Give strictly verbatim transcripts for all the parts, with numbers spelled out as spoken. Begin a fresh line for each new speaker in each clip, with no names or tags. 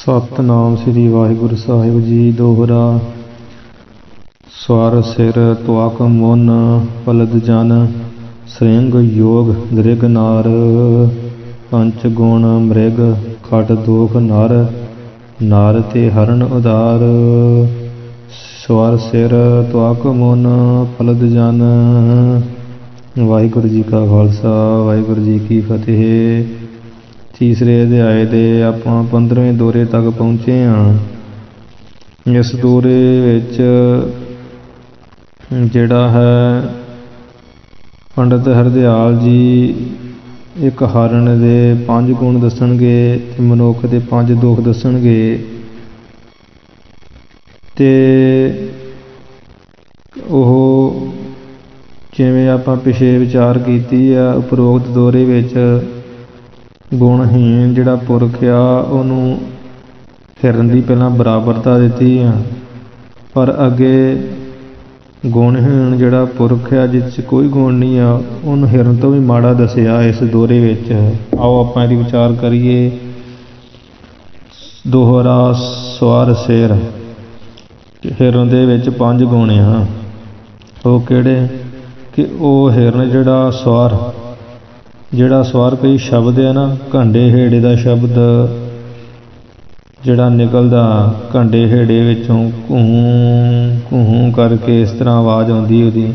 ਸਤਿਨਾਮ ਸ੍ਰੀ ਵਾਹਿਗੁਰੂ ਸਾਹਿਬ ਜੀ। ਦੋਹਰਾ। ਸਵਰ ਸਿਰ ਤੁਆਕ ਮੁਨ ਪਲਦ ਜਨ, ਸ੍ਰਿੰਗ ਯੋਗ ਦ੍ਰਿਗ ਨਾਰ, ਪੰਚ ਗੁਣ ਮ੍ਰਿਗ ਖਟ ਦੋਖ ਨਰ, ਨਰ ਤੇ ਹਰਨ ਉਦਾਰ। ਸਵਰ ਸਿਰ ਤੁਆਕ ਮੁਨ ਪਲਦ ਜਨ। ਵਾਹਿਗੁਰੂ ਜੀ ਕਾ ਖਾਲਸਾ, ਵਾਹਿਗੁਰੂ ਜੀ ਕੀ ਫਤਿਹ। ਤੀਸਰੇ ਅਧਿਆਏ ਦੇ ਆਪਾਂ ਪੰਦਰਵੇਂ ਦੌਰੇ ਤੱਕ ਪਹੁੰਚੇ ਹਾਂ। ਇਸ ਦੌਰੇ ਵਿੱਚ ਜਿਹੜਾ ਹੈ ਪੰਡਿਤ ਹਰਦਿਆਲ ਜੀ ਇੱਕ ਹਰਨ ਦੇ ਪੰਜ ਗੁਣ ਦੱਸਣਗੇ ਤੇ ਮਨੁੱਖ ਦੇ ਪੰਜ ਦੁੱਖ ਦੱਸਣਗੇ। ਤੇ ਉਹ ਜਿਵੇਂ ਆਪਾਂ ਪਿਛੇ ਵਿਚਾਰ ਕੀਤੀ ਆ, ਉਪਰੋਕਤ ਦੌਰੇ ਵਿੱਚ ਗੁਣਹੀਣ ਜਿਹੜਾ ਪੁਰਖ ਆ ਉਹਨੂੰ ਹਿਰਨ ਦੀ ਪਹਿਲਾਂ ਬਰਾਬਰਤਾ ਦਿੱਤੀ ਆ, ਪਰ ਅੱਗੇ ਗੁਣਹੀਣ ਜਿਹੜਾ ਪੁਰਖ ਆ ਜਿਸ 'ਚ ਕੋਈ ਗੁਣ ਨਹੀਂ ਆ ਉਹਨੂੰ ਹਿਰਨ ਤੋਂ ਵੀ ਮਾੜਾ ਦੱਸਿਆ ਇਸ ਦੌਰੇ ਵਿੱਚ। ਆਓ ਆਪਾਂ ਇਹਦੀ ਵਿਚਾਰ ਕਰੀਏ। ਦੋਹਰਾ ਸਵਰ ਸਿਰ। ਹਿਰਨ ਦੇ ਵਿੱਚ ਪੰਜ ਗੁਣ ਆ। ਉਹ ਕਿਹੜੇ? ਕਿ ਉਹ ਹਿਰਨ ਜਿਹੜਾ ਸਵਰ ਜਿਹੜਾ ਸਵਰ ਕਈ ਸ਼ਬਦ ਆ ਨਾ, ਘੰਡੇ ਹੇੜੇ ਦਾ ਸ਼ਬਦ ਜਿਹੜਾ ਨਿਕਲਦਾ ਘੰਡੇ ਹੇੜੇ ਵਿੱਚੋਂ ਘੂੰ ਘੂੰ ਕਰਕੇ ਇਸ ਤਰ੍ਹਾਂ ਆਵਾਜ਼ ਆਉਂਦੀ ਉਹਦੀ,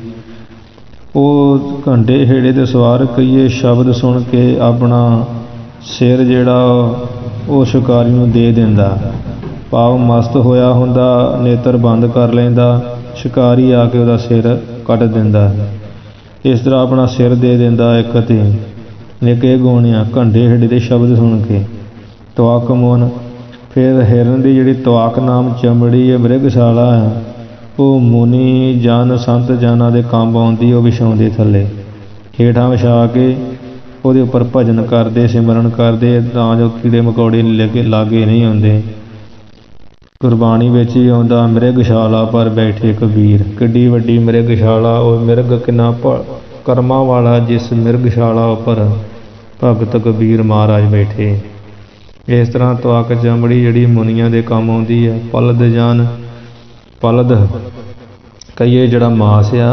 ਉਹ ਘੰਡੇ ਹੇੜੇ ਦੇ ਸਵਾਰ ਕਈਏ ਸ਼ਬਦ ਸੁਣ ਕੇ ਆਪਣਾ ਸਿਰ ਜਿਹੜਾ ਉਹ ਸ਼ਿਕਾਰੀ ਨੂੰ ਦੇ ਦਿੰਦਾ। ਭਾਵ ਮਸਤ ਹੋਇਆ ਹੁੰਦਾ, ਨੇਤਰ ਬੰਦ ਕਰ ਲੈਂਦਾ, ਸ਼ਿਕਾਰੀ ਆ ਕੇ ਉਹਦਾ ਸਿਰ ਕੱਟ ਦਿੰਦਾ। ਇਸ ਤਰ੍ਹਾਂ ਆਪਣਾ ਸਿਰ ਦੇ ਦਿੰਦਾ ਇੱਕ। ਤੇ ਇੱਕ ਇਹ ਗੁਣ ਆ ਘੰਡੇ ਹੇੜੇ ਦੇ ਸ਼ਬਦ ਸੁਣ ਕੇ। ਤੁਆਕ ਮੁਨ। ਫਿਰ ਹਿਰਨ ਦੀ ਜਿਹੜੀ ਤੁਆਕ ਨਾਮ ਚਮੜੀ ਹੈ, ਮ੍ਰਿਗਸ਼ਾਲਾ ਆ, ਉਹ ਮੁਨੀ ਜਨ ਸੰਤ ਜਨਾਂ ਦੇ ਕੰਮ ਆਉਂਦੀ। ਉਹ ਵਿਛਾਉਂਦੇ ਥੱਲੇ, ਹੇਠਾਂ ਵਿਛਾ ਕੇ ਉਹਦੇ ਉੱਪਰ ਭਜਨ ਕਰਦੇ, ਸਿਮਰਨ ਕਰਦੇ, ਤਾਂ ਜੋ ਕੀੜੇ ਮਕੌੜੇ ਲੱਗੇ ਲਾਗੇ ਨਹੀਂ ਆਉਂਦੇ। ਗੁਰਬਾਣੀ ਵਿੱਚ ਹੀ ਆਉਂਦਾ ਮ੍ਰਿਗਸ਼ਾਲਾ ਪਰ ਬੈਠੇ ਕਬੀਰ। ਕਿੱਡੀ ਵੱਡੀ ਮ੍ਰਿਗਸ਼ਾਲਾ! ਉਹ ਮਿਰਗ ਕਿੰਨਾ ਭ ਕਰਮਾਂ ਵਾਲਾ ਜਿਸ ਮ੍ਰਿਗਸ਼ਾਲਾ ਉੱਪਰ ਭਗਤ ਕਬੀਰ ਮਹਾਰਾਜ ਬੈਠੇ। ਇਸ ਤਰ੍ਹਾਂ ਤੁਆਕ ਚਮੜੀ ਜਿਹੜੀ ਮੁਨੀਆਂ ਦੇ ਕੰਮ ਆਉਂਦੀ ਹੈ। ਪਲਦ ਜਨ। ਪਲਦ ਕਹੀਏ ਜਿਹੜਾ ਮਾਸ ਆ,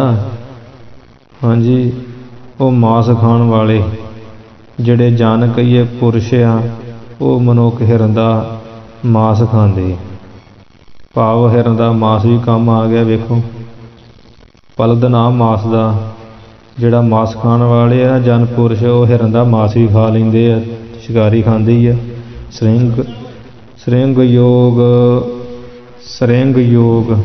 ਹਾਂਜੀ, ਉਹ ਮਾਸ ਖਾਣ ਵਾਲੇ ਜਿਹੜੇ ਜਨ ਕਹੀਏ ਪੁਰਸ਼ ਆ, ਉਹ ਮਨੁੱਖ ਹਿਰਨ ਦਾ ਮਾਸ ਖਾਂਦੇ। ਭਾਵ ਹਿਰਨ ਦਾ ਮਾਸ ਵੀ ਕੰਮ ਆ ਗਿਆ। ਵੇਖੋ, ਪਲਦ ਨਾਮ ਮਾਸ ਦਾ। ਜਿਹੜਾ ਮਾਸ ਖਾਣ ਵਾਲੇ ਆ ਜਨ ਪੁਰਸ਼, ਉਹ ਹਿਰਨ ਦਾ ਮਾਸ ਵੀ ਖਾ ਲੈਂਦੇ ਆ, ਸ਼ਿਕਾਰੀ ਖਾਂਦੇ ਹੀ ਆ। ਸ੍ਰਿੰਗ। ਸ੍ਰਿੰਗ ਯੋਗ। ਸ੍ਰਿੰਗ ਯੋਗ।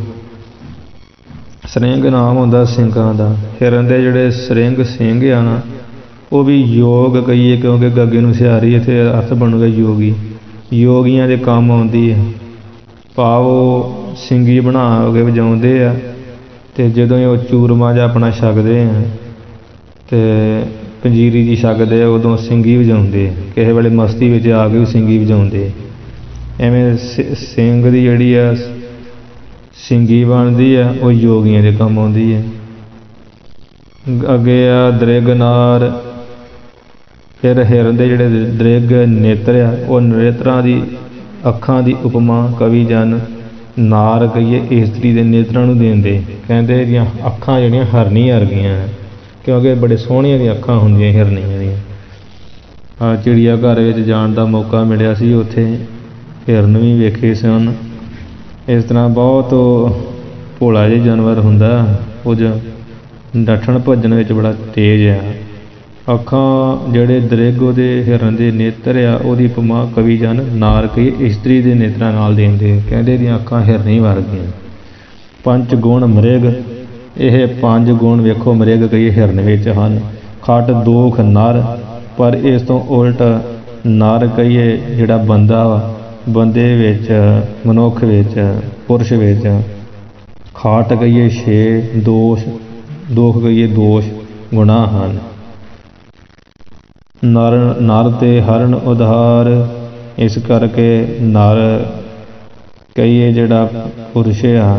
ਸ੍ਰਿੰਗ ਨਾਮ ਹੁੰਦਾ ਸਿੰਘਾਂ ਦਾ। ਹਿਰਨ ਦੇ ਜਿਹੜੇ ਸ੍ਰਿੰਗ ਸਿੰਘ ਆ ਨਾ, ਉਹ ਵੀ ਯੋਗ ਕਹੀਏ, ਕਿਉਂਕਿ ਗੱਗੇ ਨੂੰ ਸਿਹਾਰੀ ਇੱਥੇ ਅਰਥ ਬਣੂਗਾ ਯੋਗੀ। ਯੋਗੀਆਂ ਦੇ ਕੰਮ ਆਉਂਦੀ ਹੈ। ਭਾਵ ਉਹ ਸਿੰਗੀ ਬਣਾ ਕੇ ਵਜਾਉਂਦੇ ਆ, ਅਤੇ ਜਦੋਂ ਉਹ ਚੂਰਮਾ ਜਿਹਾ ਆਪਣਾ ਛਕਦੇ ਆ ਅਤੇ ਪੰਜੀਰੀ ਜਿਹੀ ਛਕਦੇ ਆ, ਉਦੋਂ ਸਿੰਗੀ ਵਜਾਉਂਦੇ। ਕਿਸੇ ਵੇਲੇ ਮਸਤੀ ਵਿੱਚ ਆ ਕੇ ਵੀ ਸਿੰਗੀ ਵਜਾਉਂਦੇ। ਐਵੇਂ ਸ ਸਿੰਘ ਦੀ ਜਿਹੜੀ ਆ ਸਿੰਗੀ ਬਣਦੀ ਆ, ਉਹ ਯੋਗੀਆਂ ਦੇ ਕੰਮ ਆਉਂਦੀ ਹੈ। ਅੱਗੇ ਆ ਦ੍ਰਿਗ ਨਾਰ। ਫਿਰ ਹਿਰਨ ਦੇ ਜਿਹੜੇ ਦ੍ਰਿਗ ਨੇਤਰ ਆ, ਉਹ ਨੇਤਰਾਂ ਦੀ ਅੱਖਾਂ ਦੀ ਉਪਮਾ ਕਵੀ ਜਨ ਨਾਰ ਕਹੀਏ ਇਸਤਰੀ ਦੇ ਨੇਤਰਾਂ ਨੂੰ ਦਿੰਦੇ। ਕਹਿੰਦੇ ਇਹਦੀਆਂ ਅੱਖਾਂ ਜਿਹੜੀਆਂ ਹਰਨੀ ਵਰਗੀਆਂ, ਕਿਉਂਕਿ ਬੜੇ ਸੋਹਣੀਆਂ ਦੀਆਂ ਅੱਖਾਂ ਹੁੰਦੀਆਂ ਹਿਰਨੀਆਂ ਦੀਆਂ। ਆ ਚਿੜੀਆ ਘਰ ਵਿੱਚ ਜਾਣ ਦਾ ਮੌਕਾ ਮਿਲਿਆ ਸੀ, ਉੱਥੇ ਹਿਰਨ ਵੀ ਵੇਖੇ ਸਨ। ਇਸ ਤਰ੍ਹਾਂ ਬਹੁਤ ਭੋਲਾ ਜਿਹਾ ਜਾਨਵਰ ਹੁੰਦਾ, ਕੁਝ ਨੱਠਣ ਭੱਜਣ ਵਿੱਚ ਬੜਾ ਤੇਜ਼ ਆ। ਅੱਖਾਂ ਜਿਹੜੇ ਦ੍ਰਿਗ ਉਹਦੇ ਹਿਰਨ ਦੇ ਨੇਤਰ ਆ, ਉਹਦੀ ਉਪਮਾ ਕਵੀ ਜਨ ਨਾਰ ਕਹੀਏ ਇਸਤਰੀ ਦੇ ਨੇਤਰਾਂ ਨਾਲ ਦਿੰਦੇ। ਕਹਿੰਦੇ ਇਹਦੀਆਂ ਅੱਖਾਂ ਹਿਰਨੀ ਵਰਗੀਆਂ। ਪੰਜ ਗੁਣ ਮ੍ਰਿਗ। ਇਹ ਪੰਜ ਗੁਣ ਵੇਖੋ ਮ੍ਰਿਗ ਕਹੀਏ ਹਿਰਨ ਵਿੱਚ ਹਨ। ਖਟ ਦੋਖ ਨਰ। ਪਰ ਇਸ ਤੋਂ ਉਲਟ ਨਰ ਕਹੀਏ ਜਿਹੜਾ ਬੰਦਾ ਵਾ, ਬੰਦੇ ਵਿੱਚ, ਮਨੁੱਖ ਵਿੱਚ, ਪੁਰਸ਼ ਵਿੱਚ। ਖਾਟ ਕਹੀਏ ਛੇ। ਦੋਸ਼। ਦੋਖ ਕਹੀਏ ਦੋਸ਼, ਗੁਨਾਹ ਹਨ। ਨਰ ਨਰ ਤੇ ਹਰਨ ਉਧਾਰ। ਇਸ ਕਰਕੇ ਨਰ ਕਹੀਏ ਜਿਹੜਾ ਪੁਰਸ਼ ਆ,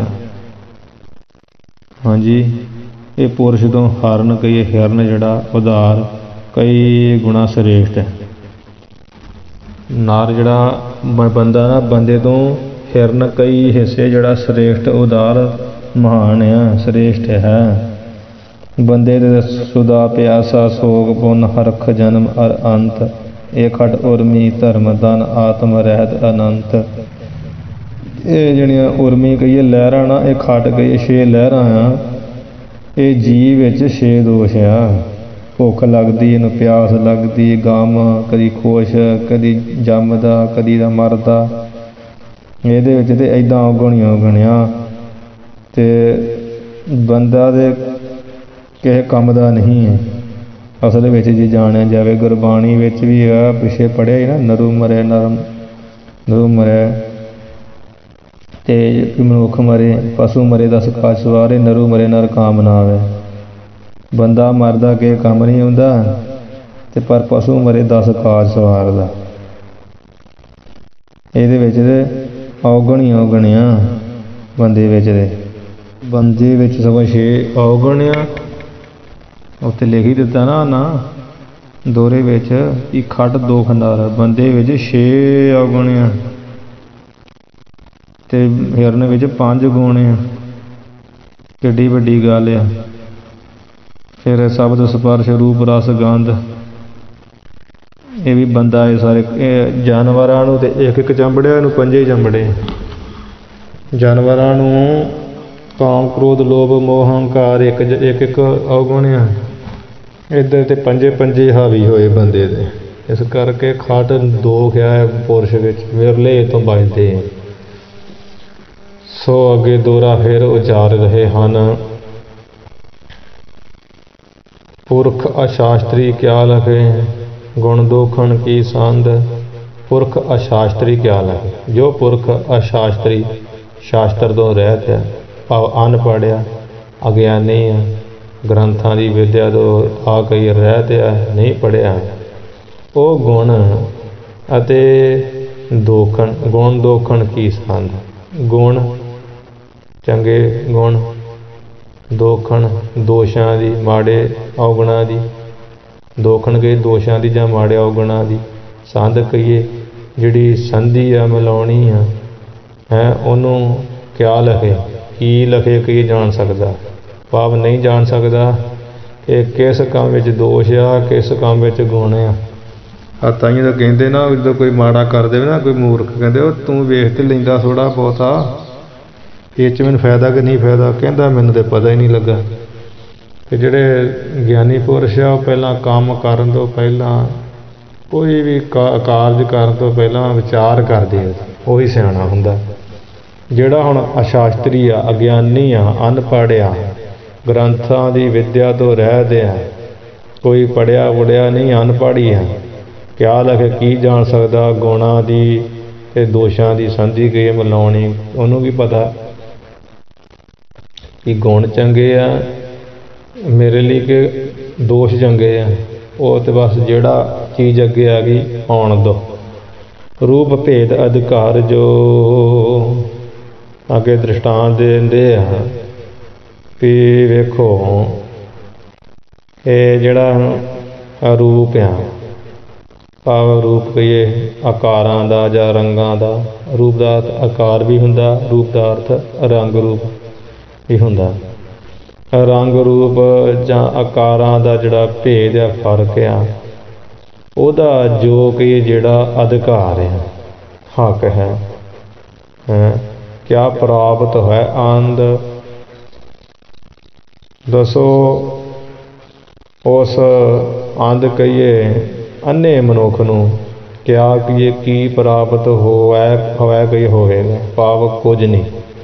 ਹਾਂਜੀ, ਇਹ ਪੁਰਸ਼ ਤੋਂ ਹਰਨ ਕਹੀਏ ਹਿਰਨ ਜਿਹੜਾ ਉਧਾਰ, ਕਈ ਗੁਣਾ ਸ੍ਰੇਸ਼ਟ ਹੈ। ਨਰ ਜਿਹੜਾ ਬ- ਬੰਦਾ ਨਾ ਬੰਦੇ ਤੋਂ ਹਿਰਨ ਕਈ ਹਿੱਸੇ ਜਿਹੜਾ ਸ੍ਰੇਸ਼ਟ ਉਦਾਰ ਮਹਾਨ ਆ ਸ੍ਰੇਸ਼ਟ ਹੈ। ਬੰਦੇ ਦੇ ਸੁਦਾ ਪਿਆਸਾ ਸੋਗ ਪੁੰਨ ਹਰਖ ਜਨਮ ਅਰ ਅੰਤ ਇਹ ਖਟ ਉਰਮੀ ਧਰਮ ਧਨ ਆਤਮ ਰਹਿਤ ਅਨੰਤ। ਇਹ ਜਿਹੜੀਆਂ ਉਰਮੀ ਕਹੀਏ ਲਹਿਰਾਂ ਨਾ, ਇਹ ਖਟ ਕਹੀਏ ਛੇ ਲਹਿਰਾਂ ਆ। ਇਹ ਜੀਵ ਵਿੱਚ ਛੇ ਦੋਸ਼ ਆ। ਭੁੱਖ ਲੱਗਦੀ, ਇਹਨੂੰ ਪਿਆਸ ਲੱਗਦੀ, ਗਮ, ਕਦੀ ਖੁਸ਼, ਕਦੀ ਜੰਮਦਾ, ਕਦੀ ਦਾ ਮਰਦਾ। ਇਹਦੇ ਵਿੱਚ ਤੇ ਇੱਦਾਂ ਔਗਣੀਆਂ ਔਗਣਿਆ ਅਤੇ ਬੰਦਾ ਦੇ ਕਿਸੇ ਕੰਮ ਦਾ ਨਹੀਂ ਹੈ ਅਸਲ ਵਿੱਚ ਜੇ ਜਾਣਿਆ ਜਾਵੇ। ਗੁਰਬਾਣੀ ਵਿੱਚ ਵੀ ਆ, ਪਿੱਛੇ ਪੜ੍ਹਿਆ ਹੀ ਨਾ, ਨਰੂ ਮਰੈ ਨਰਮ ਨਰੂ ਮਰੈ ਅਤੇ ਮਨੁੱਖ ਮਰੇ ਪਸ਼ੂ ਮਰੇ ਦਸ ਕਾਜ ਸਵਾਰੇ ਨਰੂ ਮਰੇ ਨਰ ਕਾਮ ਨਾ ਆਵੇ। ਬੰਦਾ ਮਰਦਾ ਕਿਸੇ ਕੰਮ ਨਹੀਂ ਆਉਂਦਾ ਅਤੇ ਪਰ ਪਸ਼ੂ ਮਰੇ ਦਸ ਕਾਜ ਸਵਾਰਦਾ। ਇਹਦੇ ਵਿੱਚ ਤੇ ਔਗਣ ਹੀ ਔਗਣ ਆ ਬੰਦੇ ਵਿੱਚ ਦੇ ਬੰਦੇ ਵਿੱਚ ਸਗੋਂ ਛੇ ਔਗਣ ਆ। ਉੱਥੇ ਲਿਖ ਹੀ ਦਿੱਤਾ ਨਾ ਨਾ ਦੋਹਰੇ ਵਿੱਚ ਕਿ ਖਟ ਦੋਖ ਨਰ ਬੰਦੇ ਵਿੱਚ ਛੇ ਔਗਣ ਆ ਅਤੇ ਹਿਰਨ ਵਿੱਚ ਪੰਜ ਗੁਣ ਆ। ਕਿੱਡੀ ਵੱਡੀ ਗੱਲ ਆ। ਫਿਰ ਸ਼ਬਦ ਸਪਰਸ਼ ਰੂਪ ਰਸ ਗੰਧ ਇਹ ਵੀ ਬੰਦਾ ਇਹ ਸਾਰੇ ਇਹ ਜਾਨਵਰਾਂ ਨੂੰ ਤੇ ਇੱਕ ਇੱਕ ਚੰਬੜਿਆ, ਇਹਨੂੰ ਪੰਜੇ ਚੰਬੜੇ। ਜਾਨਵਰਾਂ ਨੂੰ ਕਾਮ ਕ੍ਰੋਧ ਲੋਭ ਮੋਹ ਹੰਕਾਰ ਇੱਕ ਇੱਕ ਇੱਕ ਔਗਣ ਆ। ਇੱਧਰ ਤੇ ਪੰਜੇ ਪੰਜੇ ਹਾਵੀ ਹੋਏ ਬੰਦੇ ਦੇ। ਇਸ ਕਰਕੇ ਖਟ ਦੋਖ ਆ ਪੁਰਸ਼ ਵਿੱਚ ਵਿਰਲੇ ਤੋਂ ਬਚਦੇ। ਸੋ ਅੱਗੇ ਦੋਹਰਾ ਫਿਰ ਉਚਾਰ ਰਹੇ ਹਨ। ਪੁਰਖ ਅਸ਼ਾਸਤਰੀ ਕਿਆ ਲਖੇ ਗੁਣ ਦੋਖਣ ਕੀ ਸੰਦ। ਪੁਰਖ ਅਸ਼ਾਸਤਰੀ ਕਿਆ ਲਖੇ ਜੋ ਪੁਰਖ ਅਸ਼ਾਸਤਰੀ ਸ਼ਾਸਤਰ ਤੋਂ ਰਹਿਤ ਹੈ ਭਾਵ ਅਨਪੜ੍ਹ ਆ ਅਗਿਆਨੀ ਆ ਗ੍ਰੰਥਾਂ ਦੀ ਵਿੱਦਿਆ ਤੋਂ ਆ ਕਈ ਰਹਿਤ ਆ ਨਹੀਂ ਪੜ੍ਹਿਆ ਉਹ ਗੁਣ ਅਤੇ ਦੋਖਣ ਗੁਣ ਦੋਖਣ ਕੀ ਸੰਦ। ਗੁਣ ਚੰਗੇ ਗੁਣ ਦੋਖਣ ਦੋਸ਼ਾਂ ਦੀ ਮਾੜੇ ਔਗਣਾਂ ਦੀ ਦੋਖਣ ਕਹੀਏ ਦੋਸ਼ਾਂ ਦੀ ਜਾਂ ਮਾੜੇ ਔਗਣਾਂ ਦੀ ਸੰਦ ਕਹੀਏ ਜਿਹੜੀ ਸੰਧੀ ਆ ਮਿਲਾਉਣੀ ਆ ਹੈ ਉਹਨੂੰ ਕਿਆ ਲਖੇ ਕੀ ਲਖੇ ਕੀ ਜਾਣ ਸਕਦਾ ਭਾਵ ਨਹੀਂ ਜਾਣ ਸਕਦਾ ਕਿ ਕਿਸ ਕੰਮ ਵਿੱਚ ਦੋਸ਼ ਆ ਕਿਸ ਕੰਮ ਵਿੱਚ ਗੁਣ ਆ। ਆ ਤਾਈਂ ਤਾਂ ਕਹਿੰਦੇ ਨਾ ਜਦੋਂ ਕੋਈ ਮਾੜਾ ਕਰ ਦੇਵੇ ਨਾ ਕੋਈ ਮੂਰਖ ਕਹਿੰਦੇ ਉਹ ਤੂੰ ਵੇਖ ਤੇ ਲੈਂਦਾ ਥੋੜ੍ਹਾ ਬਹੁਤਾ ਇਹ 'ਚ ਮੈਨੂੰ ਫਾਇਦਾ ਕਿ ਨਹੀਂ ਫਾਇਦਾ ਕਹਿੰਦਾ ਮੈਨੂੰ ਤਾਂ ਪਤਾ ਹੀ ਨਹੀਂ ਲੱਗਾ। ਅਤੇ ਜਿਹੜੇ ਗਿਆਨੀ ਪੁਰਸ਼ ਆ ਉਹ ਪਹਿਲਾਂ ਕੰਮ ਕਰਨ ਤੋਂ ਪਹਿਲਾਂ ਕੋਈ ਵੀ ਕਾ ਕਾਰਜ ਕਰਨ ਤੋਂ ਪਹਿਲਾਂ ਵਿਚਾਰ ਕਰਦੇ ਆ ਉਹੀ ਸਿਆਣਾ ਹੁੰਦਾ। ਜਿਹੜਾ ਹੁਣ ਅਸ਼ਾਸਤਰੀ ਆ ਅਗਿਆਨੀ ਆ ਅਨਪੜ੍ਹ ਆ ਗ੍ਰੰਥਾਂ ਦੀ ਵਿੱਦਿਆ ਤੋਂ ਰਹਿਤ ਆ ਕੋਈ ਪੜ੍ਹਿਆ ਪੁੜਿਆ ਨਹੀਂ ਅਨਪੜ੍ਹ ਹੀ ਆ ਕਿਆ ਲਖੇ ਕੀ ਜਾਣ ਸਕਦਾ ਗੁਣਾਂ ਦੀ ਅਤੇ ਦੋਸ਼ਾਂ ਦੀ ਸੰਧੀ ਕੀ ਮਿਲਾਉਣੀ ਉਹਨੂੰ ਕੀ ਪਤਾ ਕਿ ਗੁਣ ਚੰਗੇ ਆ ਮੇਰੇ ਲਈ ਕਿ ਦੋਸ਼ ਚੰਗੇ ਆ। ਉਹ ਤਾਂ ਬਸ ਜਿਹੜਾ ਚੀਜ਼ ਅੱਗੇ ਆ ਗਈ ਆਉਣ ਦਿਓ। ਰੂਪ ਭੇਦ ਅਧਿਕਾਰ ਜੋ ਅੱਗੇ ਦ੍ਰਿਸ਼ਟਾਂਤ ਦੇ ਦਿੰਦੇ ਆ ਵੀ ਵੇਖੋ ਇਹ ਜਿਹੜਾ ਰੂਪ ਆ ਭਾਵ ਰੂਪ ਕਹੀਏ ਆਕਾਰਾਂ ਦਾ ਜਾਂ ਰੰਗਾਂ ਦਾ ਰੂਪ ਦਾ ਅਰਥ ਆਕਾਰ ਵੀ ਹੁੰਦਾ ਰੂਪ ਦਾ ਅਰਥ ਰੰਗ ਰੂਪ ਵੀ ਹੁੰਦਾ। ਰੰਗ ਰੂਪ ਜਾਂ ਆਕਾਰਾਂ ਦਾ ਜਿਹੜਾ ਭੇਦ ਆ ਫਰਕ ਆ ਉਹਦਾ ਜੋ ਕਿ ਜਿਹੜਾ ਅਧਿਕਾਰ ਆ ਹੱਕ ਹੈ ਹੈ ਕਿਆ ਪ੍ਰਾਪਤ ਹੈ ਆਨੰਦ ਦੱਸੋ। ਉਸ ਆਨੰਦ ਕਹੀਏ ਅੰਨੇ ਮਨੁੱਖ ਨੂੰ ਕਿਆ ਕਹੀਏ ਕੀ ਪ੍ਰਾਪਤ ਹੋਇਆ ਹੋਇਆ ਕਈ ਹੋਵੇਗਾ ਭਾਵ ਕੁਝ ਨਹੀਂ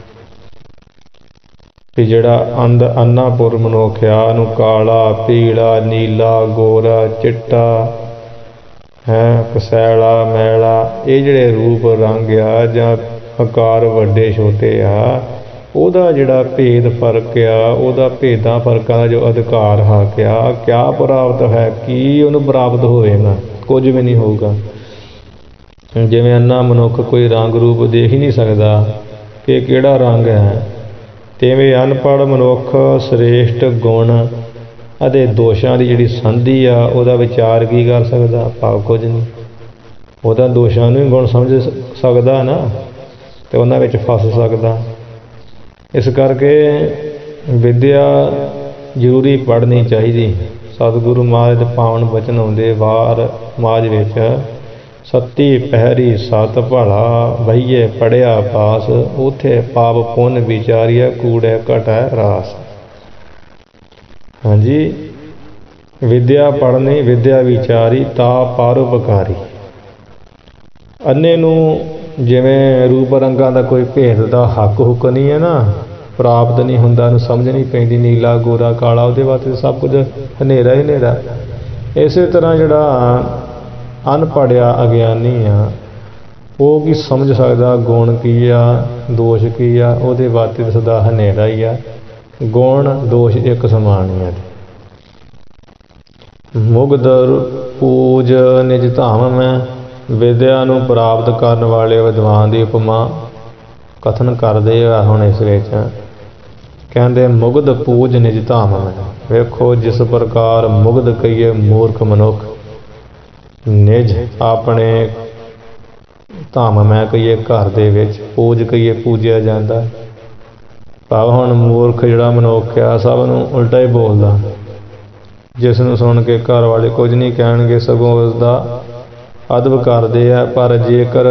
ਵੀ ਜਿਹੜਾ ਅੰਧ ਅੰਨਾਪੁਰ ਮਨੁੱਖ ਆ ਉਹਨੂੰ ਕਾਲਾ ਪੀਲਾ ਨੀਲਾ ਗੋਰਾ ਚਿੱਟਾ ਹੈ ਕਸੈਲਾ ਮੈਲਾ ਇਹ ਜਿਹੜੇ ਰੂਪ ਰੰਗ ਆ ਜਾਂ ਆਕਾਰ ਵੱਡੇ ਛੋਟੇ ਆ ਉਹਦਾ ਜਿਹੜਾ ਭੇਦ ਫਰਕ ਆ ਉਹਦਾ ਭੇਦਾਂ ਫਰਕਾਂ ਦਾ ਜੋ ਅਧਿਕਾਰ ਹੱਕ ਆ ਕਿਆ ਪ੍ਰਾਪਤ ਹੈ ਕੀ ਉਹਨੂੰ ਪ੍ਰਾਪਤ ਹੋਵੇਗਾ ਕੁਝ ਵੀ ਨਹੀਂ ਹੋਊਗਾ। ਜਿਵੇਂ ਅੰਨਾ ਮਨੁੱਖ ਕੋਈ ਰੰਗ ਰੂਪ ਦੇਖ ਹੀ ਨਹੀਂ ਸਕਦਾ ਕਿ ਕਿਹੜਾ ਰੰਗ ਹੈ ਤਿਵੇਂ ਅਨਪੜ੍ਹ ਮਨੁੱਖ ਸ੍ਰੇਸ਼ਟ ਗੁਣ ਅਤੇ ਦੋਸ਼ਾਂ ਦੀ ਜਿਹੜੀ ਸੰਧੀ ਆ ਉਹਦਾ ਵਿਚਾਰ ਕੀ ਕਰ ਸਕਦਾ ਭਾਵ ਕੁਝ ਨਹੀਂ ਉਹ ਤਾਂ ਦੋਸ਼ਾਂ ਨੂੰ ਹੀ ਗੁਣ ਸਮਝ ਸਕਦਾ ਨਾ, ਅਤੇ ਉਹਨਾਂ ਵਿੱਚ ਫਸ ਸਕਦਾ। ਇਸ ਕਰਕੇ ਵਿੱਦਿਆ ਜ਼ਰੂਰੀ ਪੜ੍ਹਨੀ ਚਾਹੀਦੀ। ਸਤਿਗੁਰੂ ਮਹਾਰਾਜ ਦੇ ਪਾਵਨ ਬਚਨ ਆਉਂਦੇ ਵਾਰ ਮਾਝ ਵਿੱਚ, ਸੱਤੀ ਪਹਿਰੀ ਸਤ ਭਲਾ ਬਹੀਏ ਪੜ੍ਹਿਆ ਪਾਸ, ਉਥੇ ਪਾਪ ਪੁੰਨ ਵਿਚਾਰੀਆ ਕੂੜੈ ਘਟੈ ਰਾਸ। ਹਾਂਜੀ, ਵਿੱਦਿਆ ਪੜ੍ਹਨੀ ਵਿੱਦਿਆ ਵਿਚਾਰੀ ਤਾ ਪਰਉਪਕਾਰੀ। ਅੰਨੇ ਨੂੰ ਜਿਵੇਂ ਰੂਪ ਰੰਗਾਂ ਦਾ ਕੋਈ ਭੇਦ ਦਾ ਹੱਕ ਹੁੱਕ ਨਹੀਂ ਹੈ ਨਾ, ਪ੍ਰਾਪਤ ਨਹੀਂ ਹੁੰਦਾ, ਉਹਨੂੰ ਸਮਝ ਨਹੀਂ ਪੈਂਦੀ, ਨੀਲਾ ਗੋਰਾ ਕਾਲਾ, ਉਹਦੇ ਵਾਸਤੇ ਸਭ ਕੁਝ ਹਨੇਰਾ ਹੀ ਹਨੇਰਾ। ਇਸੇ ਤਰ੍ਹਾਂ ਜਿਹੜਾ ਅਨਪੜ੍ਹਿਆ ਅਗਿਆਨੀ ਆ, ਉਹ ਕੀ ਸਮਝ ਸਕਦਾ ਗੁਣ ਕੀ ਆ ਦੋਸ਼ ਕੀ ਆ, ਉਹਦੇ ਵਾਸਤੇ ਸਦਾ ਹਨੇਰਾ ਹੀ ਆ। ਗੁਣ ਦੋਸ਼ ਇੱਕ ਸਮਾਨ ਹੀ ਆ। ਮੁਗਧ ਪੂਜ ਨਿਜ ਧਾਮ ਮੈਂ, ਵਿੱਦਿਆ ਨੂੰ ਪ੍ਰਾਪਤ ਕਰਨ ਵਾਲੇ ਵਿਦਵਾਨ ਦੀ ਉਪਮਾ ਕਥਨ ਕਰਦੇ ਆ ਹੁਣ ਇਸ ਵਿੱਚ। ਕਹਿੰਦੇ ਮੁਗਧ ਪੂਜ ਨਿਜ ਧਾਮ ਮੈਂ। ਵੇਖੋ ਜਿਸ ਪ੍ਰਕਾਰ ਮੁਗਧ ਕਹੀਏ ਮੂਰਖ ਮਨੁੱਖ, ਨਿਜ ਆਪਣੇ ਧਾਮ ਮੈਂ ਕਹੀਏ ਘਰ ਦੇ ਵਿੱਚ, ਪੂਜ ਕਹੀਏ ਪੂਜਿਆ ਜਾਂਦਾ। ਭਾਵ ਹੁਣ ਮੂਰਖ ਜਿਹੜਾ ਮਨੁੱਖ ਆ ਸਭ ਨੂੰ ਉਲਟਾ ਹੀ ਬੋਲਦਾ, ਜਿਸ ਨੂੰ ਸੁਣ ਕੇ ਘਰ ਵਾਲੇ ਕੁਝ ਨਹੀਂ ਕਹਿਣਗੇ, ਸਗੋਂ ਉਸਦਾ ਅਦਬ ਕਰਦੇ ਆ। ਪਰ ਜੇਕਰ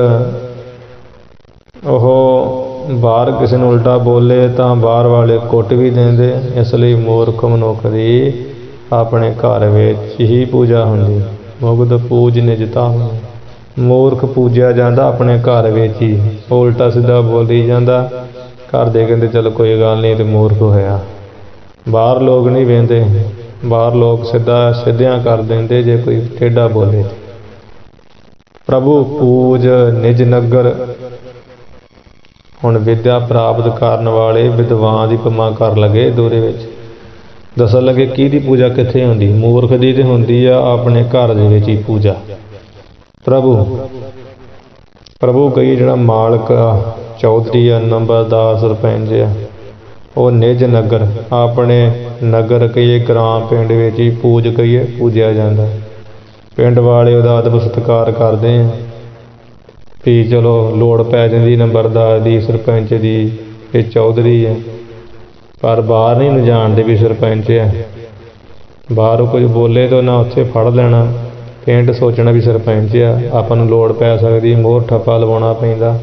ਉਹ ਬਾਹਰ ਕਿਸੇ ਨੂੰ ਉਲਟਾ ਬੋਲੇ ਤਾਂ ਬਾਹਰ ਵਾਲੇ ਕੁੱਟ ਵੀ ਦਿੰਦੇ। ਇਸ ਲਈ ਮੂਰਖ ਮਨੁੱਖ ਦੀ ਆਪਣੇ ਘਰ ਵਿੱਚ ਹੀ ਪੂਜਾ ਹੁੰਦੀ। ਮੁਗਧ ਪੂਜ ਨਿਜ ਧਾਮ, ਮੂਰਖ ਪੂਜਿਆ ਜਾਂਦਾ ਆਪਣੇ ਘਰ ਵਿੱਚ ਹੀ। ਉਲਟਾ ਸਿੱਧਾ ਬੋਲੀ ਜਾਂਦਾ, ਘਰ ਦੇ ਕਹਿੰਦੇ ਚਲੋ ਕੋਈ ਗੱਲ ਨਹੀਂ, ਤੇ ਮੂਰਖ ਹੋਇਆ। ਬਾਹਰ ਲੋਕ ਨਹੀਂ ਵਹਿੰਦੇ, ਬਾਹਰ ਲੋਕ ਸਿੱਧਾ ਸਿੱਧਿਆਂ ਕਰ ਦਿੰਦੇ ਜੇ ਕੋਈ ਟੇਢਾ ਬੋਲੇ। ਪ੍ਰਭੂ ਪੂਜ ਨਿਜ ਨਗਰ। ਹੁਣ ਵਿੱਦਿਆ ਪ੍ਰਾਪਤ ਕਰਨ ਵਾਲੇ ਵਿਦਵਾਨ ਦੀ ਉਪਮਾ ਕਰ ਲਗੇ ਦੋਰੇ ਵਿੱਚ, ਦੱਸਣ ਲੱਗੇ ਕਿਹਦੀ ਪੂਜਾ ਕਿੱਥੇ ਹੁੰਦੀ। ਮੂਰਖ ਦੀ ਤੇ ਹੁੰਦੀ ਆ ਆਪਣੇ ਘਰ ਦੇ ਵਿੱਚ ਹੀ ਪੂਜਾ। ਪ੍ਰਭੂ ਪ੍ਰਭੂ ਕਹੀ ਜਿਹੜਾ ਮਾਲਕ ਆ, ਚੌਧਰੀ ਆ, ਨੰਬਰਦਾਰ, ਸਰਪੰਚ ਆ, ਉਹ ਨਿਜ ਨਗਰ ਆਪਣੇ ਨਗਰ ਕਹੀਏ ਗ੍ਰਾਮ ਪਿੰਡ ਵਿੱਚ ਹੀ ਪੂਜ ਕਹੀਏ ਪੂਜਿਆ ਜਾਂਦਾ। ਪਿੰਡ ਵਾਲੇ ਉਹਦਾ ਅਦਬ ਸਤਿਕਾਰ ਕਰਦੇ ਆ ਵੀ ਚਲੋ ਲੋੜ ਪੈ ਜਾਂਦੀ ਨੰਬਰਦਾਰ ਦੀ, ਸਰਪੰਚ ਦੀ, ਇਹ ਚੌਧਰੀ ਹੈ। ਪਰ ਬਾਹਰ ਨਹੀਂ ਨੂੰ ਜਾਣਦੇ ਵੀ ਸਰਪੰਚ ਹੈ। ਬਾਹਰੋਂ ਕੁਝ ਬੋਲੇ ਤਾਂ ਨਾ ਉੱਥੇ ਫੜ ਲੈਣਾ, ਪਿੰਡ ਸੋਚਣਾ ਵੀ ਸਰਪੰਚ ਆ, ਆਪਾਂ ਨੂੰ ਲੋੜ ਪੈ ਸਕਦੀ, ਮੋਹਰ ਠੱਪਾ ਲਵਾਉਣਾ ਪੈਂਦਾ।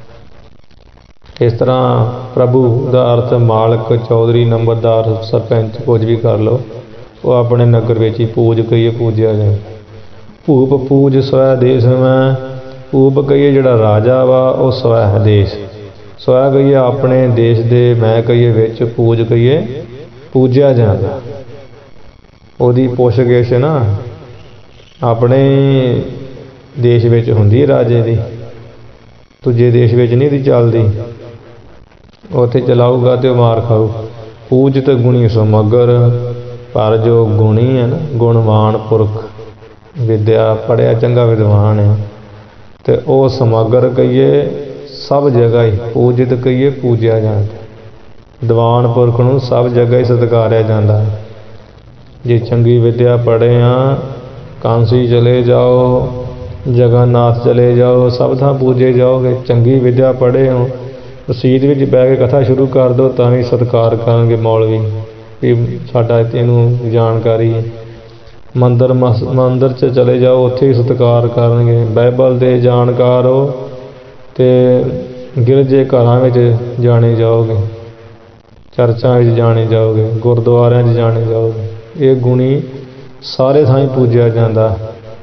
ਇਸ ਤਰ੍ਹਾਂ ਪ੍ਰਭੂ ਦਾ ਅਰਥ ਮਾਲਕ, ਚੌਧਰੀ, ਨੰਬਰਦਾਰ, ਸਰਪੰਚ, ਕੁਝ ਵੀ ਕਰ ਲਓ, ਉਹ ਆਪਣੇ ਨਗਰ ਵਿੱਚ ਹੀ ਪੂਜ ਕਹੀਏ ਪੂਜਿਆ ਜਾਂਦਾ। ਭੂਪ ਪੂਜ ਸਵੈ ਦੇਸ਼ ਮੈਂ। ਭੂਪ ਕਹੀਏ ਜਿਹੜਾ ਰਾਜਾ ਵਾ ਉਹ ਸਵੈ ਦੇਸ਼, ਸਵੈ ਕਹੀਏ ਆਪਣੇ ਦੇਸ਼ ਦੇ, ਮੈਂ ਕਹੀਏ ਵਿੱਚ, ਪੂਜ ਕਹੀਏ ਪੂਜਿਆ ਜਾਂਦਾ। ਉਹਦੀ ਪੁੱਛ ਗਿੱਛ ਨਾ ਆਪਣੇ ਦੇਸ਼ ਵਿੱਚ ਹੁੰਦੀ ਰਾਜੇ ਦੀ, ਦੂਜੇ ਦੇਸ਼ ਵਿੱਚ ਨਹੀਂ ਦੀ ਚੱਲਦੀ। ਉੱਥੇ ਚਲਾਊਗਾ ਤੇ ਉਹ ਮਾਰ ਖਾਊ। ਪੂਜਤ ਗੁਣੀ ਸਮਗਰ। ਪਰ ਜੋ ਗੁਣੀ ਹੈ ਨਾ, ਗੁਣਵਾਨ ਪੁਰਖ, ਵਿੱਦਿਆ ਪੜ੍ਹਿਆ ਚੰਗਾ ਵਿਦਵਾਨ ਹੈ, ਅਤੇ ਉਹ ਸਮਗਰ ਕਹੀਏ ਸਭ ਜਗ੍ਹਾ ਹੀ, ਪੂਜਿਤ ਕਹੀਏ ਪੂਜਿਆ ਜਾਂਦਾ। ਵਿਦਵਾਨ ਪੁਰਖ ਨੂੰ ਸਭ ਜਗ੍ਹਾ ਹੀ ਸਤਿਕਾਰਿਆ ਜਾਂਦਾ। ਜੇ ਚੰਗੀ ਵਿੱਦਿਆ ਪੜ੍ਹੇ ਹਾਂ, ਕਾਂਸੀ ਚਲੇ ਜਾਓ, ਜਗਨਨਾਥ ਚਲੇ ਜਾਓ, ਸਭ ਥਾਂ ਪੂਜੇ ਜਾਓਗੇ। ਚੰਗੀ ਵਿੱਦਿਆ ਪੜ੍ਹੇ ਹੋ, ਮਸੀਤ ਵਿੱਚ ਬਹਿ ਕੇ ਕਥਾ ਸ਼ੁਰੂ ਕਰ ਦਿਓ ਤਾਂ ਵੀ ਸਤਿਕਾਰ ਕਰਨਗੇ ਮੌਲਵੀ ਵੀ ਸਾਡਾ ਇਹਨੂੰ ਜਾਣਕਾਰੀ ਹੈ। ਮੰਦਰ ਮਸ ਮੰਦਰ 'ਚ ਚਲੇ ਜਾਓ, ਉੱਥੇ ਹੀ ਸਤਿਕਾਰ ਕਰਨਗੇ। ਬਾਈਬਲ ਦੇ ਜਾਣਕਾਰ ਹੋ ਅਤੇ ਗਿਰਜੇ ਘਰਾਂ ਵਿੱਚ ਜਾਣੇ ਜਾਓਗੇ, ਚਰਚਾਂ ਵਿੱਚ ਜਾਣੇ ਜਾਓਗੇ, ਗੁਰਦੁਆਰਿਆਂ 'ਚ ਜਾਣੇ ਜਾਓਗੇ। ਇਹ ਗੁਣੀ ਸਾਰੇ ਥਾਂ ਹੀ ਪੂਜਿਆ ਜਾਂਦਾ।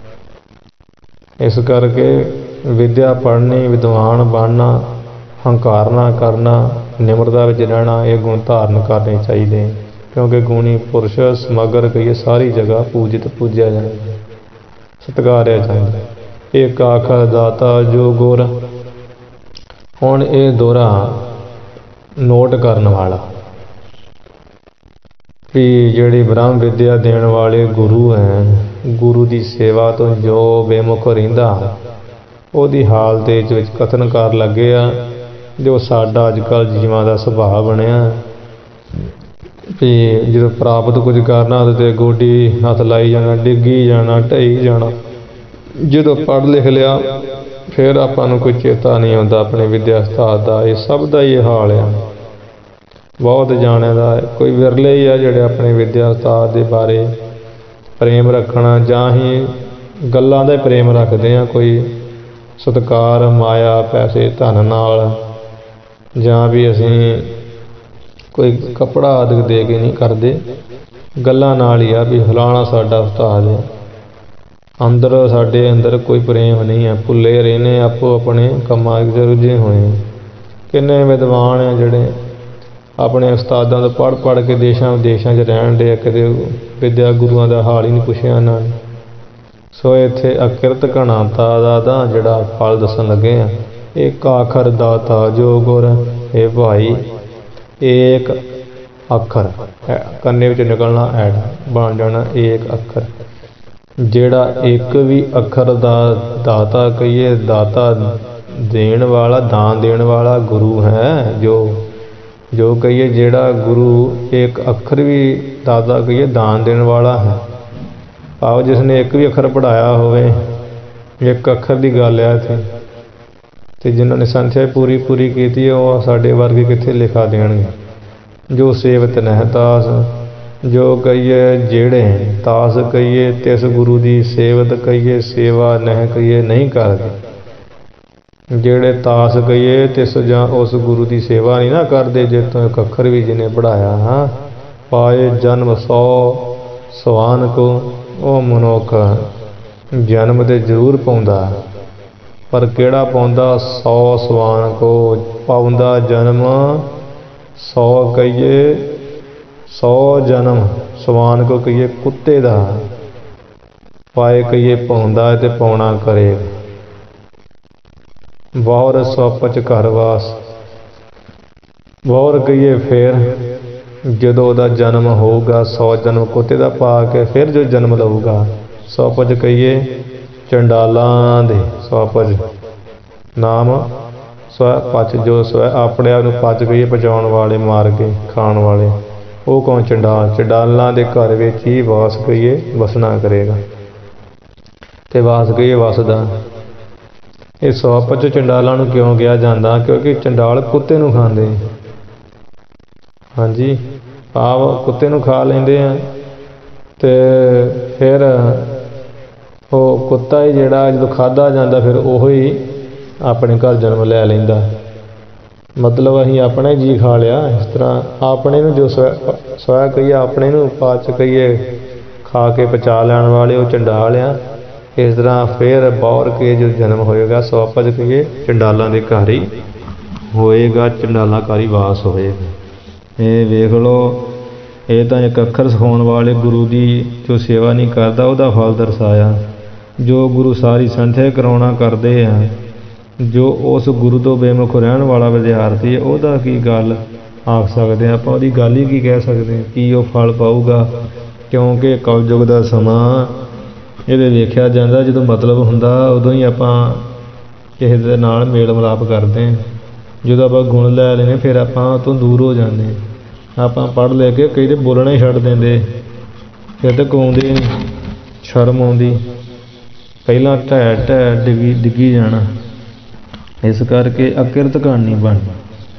ਇਸ ਕਰਕੇ ਵਿੱਦਿਆ ਪੜ੍ਹਨੀ, ਵਿਦਵਾਨ ਬਣਨਾ, ਹੰਕਾਰ ਨਾ ਕਰਨਾ, ਨਿਮਰਤਾ ਵਿੱਚ ਰਹਿਣਾ, ਇਹ ਗੁਣ ਧਾਰਨ ਕਰਨੇ ਚਾਹੀਦੇ। ਕਿਉਂਕਿ ਗੁਣੀ ਪੁਰਸ਼ ਸਮਗਰ ਕਹੀਏ ਸਾਰੀ ਜਗ੍ਹਾ ਪੂਜਿਤ ਪੂਜਿਆ ਜਾਂਦਾ, ਸਤਿਕਾਰਿਆ ਜਾਂਦਾ। ਇੱਕ ਆਖਰ ਦਾਤਾ ਜੋ ਗੁਰ। ਹੁਣ ਇਹ ਦੋਹਰਾ ਨੋਟ ਕਰਨ ਵਾਲਾ ਵੀ ਜਿਹੜੀ ਬ੍ਰਹਮ ਵਿੱਦਿਆ ਦੇਣ ਵਾਲੇ ਗੁਰੂ ਹੈ, ਗੁਰੂ ਦੀ ਸੇਵਾ ਤੋਂ ਜੋ ਬੇਮੁਖ ਰਹਿੰਦਾ, ਉਹਦੀ ਹਾਲਤ ਵਿੱਚ ਕਥਨ ਕਰ ਲੱਗੇ ਆ। ਜੋ ਸਾਡਾ ਅੱਜ ਕੱਲ੍ਹ ਜੀਵਾਂ ਦਾ ਸੁਭਾਅ ਬਣਿਆ ਵੀ ਜਦੋਂ ਪ੍ਰਾਪਤ ਕੁਝ ਕਰਨਾ ਉਹਦੇ 'ਤੇ ਗੋਡੀ ਹੱਥ ਲਾਈ ਜਾਣਾ, ਡਿੱਗੀ ਜਾਣਾ, ਢਾਈ ਜਾਣਾ, ਜਦੋਂ ਪੜ੍ਹ ਲਿਖ ਲਿਆ ਫਿਰ ਆਪਾਂ ਨੂੰ ਕੋਈ ਚੇਤਾ ਨਹੀਂ ਆਉਂਦਾ ਆਪਣੇ ਵਿਦਿਆ ਉਸਤਾਦ ਦਾ। ਇਹ ਸਭ ਦਾ ਹੀ ਹਾਲ ਆ, ਬਹੁਤ ਜਾਣਿਆਂ ਦਾ। ਕੋਈ ਵਿਰਲੇ ਹੀ ਆ ਜਿਹੜੇ ਆਪਣੇ ਵਿਦਿਆ ਉਸਤਾਦ ਦੇ ਬਾਰੇ ਪ੍ਰੇਮ ਰੱਖਣਾ, ਜਾਂ ਹੀ ਗੱਲਾਂ ਦਾ ਪ੍ਰੇਮ ਰੱਖਦੇ ਆ, ਕੋਈ ਸਤਿਕਾਰ ਮਾਇਆ ਪੈਸੇ ਧਨ ਨਾਲ, ਜਾਂ ਵੀ ਅਸੀਂ ਕੋਈ ਕੱਪੜਾ ਆਦਿ ਦੇ ਕੇ ਨਹੀਂ ਕਰਦੇ, ਗੱਲਾਂ ਨਾਲ ਹੀ ਆ ਵੀ ਫਲਾਣਾ ਸਾਡਾ ਉਸਤਾਦ ਹੈ। ਅੰਦਰ ਸਾਡੇ ਅੰਦਰ ਕੋਈ ਪ੍ਰੇਮ ਨਹੀਂ ਹੈ, ਭੁੱਲੇ ਰਹਿੰਦੇ ਆਪੋ ਆਪਣੇ ਕੰਮਾਂ ਵਿੱਚ ਰੁੱਝੇ ਹੋਏ। ਕਿੰਨੇ ਵਿਦਵਾਨ ਆ ਜਿਹੜੇ ਆਪਣੇ ਉਸਤਾਦਾਂ ਤੋਂ ਪੜ੍ਹ ਪੜ੍ਹ ਕੇ ਦੇਸ਼ਾਂ ਵਿਦੇਸ਼ਾਂ 'ਚ ਰਹਿਣ ਦੇ, ਕਦੇ ਵਿਦਿਆ ਗੁਰੂਆਂ ਦਾ ਹਾਲ ਹੀ ਨਹੀਂ ਪੁੱਛਿਆ ਇਹਨਾਂ ਨੇ। ਸੋ ਇੱਥੇ ਅਕਿਰਤ ਘਣਾਤਾ ਦਾ ਦਾ ਜਿਹੜਾ ਫਲ ਦੱਸਣ ਲੱਗੇ ਆ, ਇੱਕ ਆਖਰ ਦਾਤਾ ਜੋ ਗੁਰ ਇਹ ਭਾਈ, ਏਕ ਅੱਖਰ ਕੰਨੇ ਵਿੱਚ ਨਿਕਲਣਾ ਐਡ ਬਣ ਜਾਣਾ ਏਕ ਅੱਖਰ। ਜਿਹੜਾ ਇੱਕ ਵੀ ਅੱਖਰ ਦਾ ਦਾਤਾ ਕਹੀਏ, ਦਾਤਾ ਦੇਣ ਵਾਲਾ, ਦਾਨ ਦੇਣ ਵਾਲਾ ਗੁਰੂ ਹੈ। ਜੋ ਜੋ ਕਹੀਏ ਜਿਹੜਾ ਗੁਰੂ ਇੱਕ ਅੱਖਰ ਵੀ ਦਾਤਾ ਕਹੀਏ ਦਾਨ ਦੇਣ ਵਾਲਾ ਹੈ। ਭਾਵ ਜਿਸ ਨੇ ਇੱਕ ਵੀ ਅੱਖਰ ਪੜ੍ਹਾਇਆ ਹੋਵੇ, ਇੱਕ ਅੱਖਰ ਦੀ ਗੱਲ ਹੈ ਇੱਥੇ। ਅਤੇ ਜਿਨ੍ਹਾਂ ਨੇ ਸੰਥਿਆ ਪੂਰੀ ਪੂਰੀ ਕੀਤੀ ਹੈ ਉਹ ਸਾਡੇ ਵਰਗੇ ਕਿੱਥੇ ਲਿਖਾ ਦੇਣਗੇ। ਜੋ ਸੇਵਤ ਨਹਿ ਤਾਸ, ਜੋ ਕਹੀਏ ਜਿਹੜੇ ਤਾਸ ਕਹੀਏ ਤਿਸ ਗੁਰੂ ਦੀ ਸੇਵਤ ਕਹੀਏ, ਸੇਵਾ ਨਹਿ ਕਹੀਏ ਨਹੀਂ ਕਰਦੇ। ਜਿਹੜੇ ਤਾਸ ਕਹੀਏ ਤਿਸ ਜਾਂ ਉਸ ਗੁਰੂ ਦੀ ਸੇਵਾ ਨਹੀਂ ਨਾ ਕਰਦੇ, ਜੇ ਤੋਂ ਇੱਕ ਅੱਖਰ ਵੀ ਜਿਹਨੇ ਪੜ੍ਹਾਇਆ। ਹਾਂ ਪਾਏ ਜਨਮ ਸੌ ਸਵਾਨ ਕੋ, ਉਹ ਮਨੁੱਖ ਜਨਮ ਤੇ ਜ਼ਰੂਰ ਪਾਉਂਦਾ, ਪਰ ਕਿਹੜਾ ਪਾਉਂਦਾ? ਸੌ ਸਵਾਨ ਕੋ ਪਾਉਂਦਾ ਜਨਮ, ਸੌ ਕਹੀਏ ਸੌ ਜਨਮ, ਸਵਾਨ ਕੋ ਕਹੀਏ ਕੁੱਤੇ ਦਾ, ਪਾਏ ਕਹੀਏ ਪਾਉਂਦਾ ਅਤੇ ਪਾਉਣਾ ਕਰੇ। ਬਹੁਰ ਸਵਪਚ ਘਰ ਵਾਸ, ਬਹੁਰ ਕਹੀਏ ਫਿਰ ਜਦੋਂ ਉਹਦਾ ਜਨਮ ਹੋਊਗਾ, ਸੌ ਜਨਮ ਕੁੱਤੇ ਦਾ ਪਾ ਕੇ ਫਿਰ ਜੋ ਜਨਮ ਲਊਗਾ। ਸਵਪਚ ਕਹੀਏ ਚੰਡਾਲਾਂ ਦੇ, ਸਵਪਚ ਨਾਮ ਸਵੈ ਪਚ, ਜੋ ਸਵੈ ਆਪਣੇ ਆਪ ਨੂੰ ਪਚ ਕਹੀਏ ਪਚਾਉਣ ਵਾਲੇ, ਮਾਰ ਕੇ ਖਾਣ ਵਾਲੇ, ਉਹ ਕੌਣ? ਚੰਡਾਲ। ਚੰਡਾਲਾਂ ਦੇ ਘਰ ਵਿੱਚ ਹੀ ਵਾਸ ਕਹੀਏ ਵਸਣਾ ਕਰੇਗਾ, ਅਤੇ ਵਾਸ ਕਹੀਏ ਵਸਦਾ। ਇਹ ਸਵਪਚ ਚੰਡਾਲਾਂ ਨੂੰ ਕਿਉਂ ਕਿਹਾ ਜਾਂਦਾ? ਕਿਉਂਕਿ ਚੰਡਾਲ ਕੁੱਤੇ ਨੂੰ ਖਾਂਦੇ। ਹਾਂਜੀ, ਭਾਵ ਕੁੱਤੇ ਨੂੰ ਖਾ ਲੈਂਦੇ ਆ, ਅਤੇ ਫਿਰ ਉਹ ਕੁੱਤਾ ਹੀ ਜਿਹੜਾ ਜਦੋਂ ਖਾਧਾ ਜਾਂਦਾ ਫਿਰ ਉਹ ਹੀ ਆਪਣੇ ਘਰ ਜਨਮ ਲੈ ਲੈਂਦਾ। ਮਤਲਬ ਅਸੀਂ ਆਪਣਾ ਹੀ ਜੀਅ ਖਾ ਲਿਆ। ਇਸ ਤਰ੍ਹਾਂ ਆਪਣੇ ਨੂੰ ਜੋ ਸਵੈ ਸਵੈ ਕਹੀਏ, ਆਪਣੇ ਨੂੰ ਪਾਚ ਕਹੀਏ ਖਾ ਕੇ ਪਚਾ ਲੈਣ ਵਾਲੇ, ਉਹ ਚੰਡਾਲ ਆ। ਇਸ ਤਰ੍ਹਾਂ ਫਿਰ ਬੌਰ ਕੇ ਜੋ ਜਨਮ ਹੋਏਗਾ, ਸਵਪਚ ਕਹੀਏ ਚੰਡਾਲਾਂ ਦੇ ਘਰ ਹੀ ਹੋਏਗਾ, ਚੰਡਾਲਾਂ ਘਰ ਹੀ ਵਾਸ ਹੋਏਗਾ। ਇਹ ਵੇਖ ਲਓ, ਇਹ ਤਾਂ ਇੱਕ ਅੱਖਰ ਸਿਖਾਉਣ ਵਾਲੇ ਗੁਰੂ ਦੀ ਜੋ ਸੇਵਾ ਨਹੀਂ ਕਰਦਾ ਉਹਦਾ ਫਲ ਦਰਸਾਇਆ। ਜੋ ਗੁਰੂ ਸਾਰੀ ਸੰਥਿਆ ਕਰਾਉਣਾ ਕਰਦੇ ਆ, ਜੋ ਉਸ ਗੁਰੂ ਤੋਂ ਬੇਮੁਖ ਰਹਿਣ ਵਾਲਾ ਵਿਦਿਆਰਥੀ ਹੈ, ਉਹਦਾ ਕੀ ਗੱਲ ਆਖ ਸਕਦੇ ਆਪਾਂ? ਉਹਦੀ ਗੱਲ ਹੀ ਕੀ ਕਹਿ ਸਕਦੇ ਹਾਂ? ਕੀ ਉਹ ਫਲ ਪਾਊਗਾ? ਕਿਉਂਕਿ ਕਲਯੁਗ ਦਾ ਸਮਾਂ ਇਹਦੇ ਵੇਖਿਆ ਜਾਂਦਾ, ਜਦੋਂ ਮਤਲਬ ਹੁੰਦਾ ਉਦੋਂ ਹੀ ਆਪਾਂ ਕਿਸੇ ਦੇ ਨਾਲ ਮੇਲ ਮਿਲਾਪ ਕਰਦੇ ਹਾਂ। ਜਦੋਂ ਆਪਾਂ ਗੁਣ ਲੈ ਲੈਂਦੇ ਫਿਰ ਆਪਾਂ ਉਹ ਤੋਂ ਦੂਰ ਹੋ ਜਾਂਦੇ। ਆਪਾਂ ਪੜ੍ਹ ਲੈ ਕੇ ਕਈ ਤਾਂ ਬੋਲਣਾ ਹੀ ਛੱਡ ਦਿੰਦੇ, ਫਿਰ ਤਾਂ ਕਹਾਉਂਦੇ ਸ਼ਰਮ ਆਉਂਦੀ, ਪਹਿਲਾਂ ਢਹਿ ਢਹਿ ਡਿੱਗੀ ਡਿੱਗੀ ਜਾਣਾ। ਇਸ ਕਰਕੇ ਅਕਿਰਤ ਕਹਾਣੀ ਬਣਨੀ।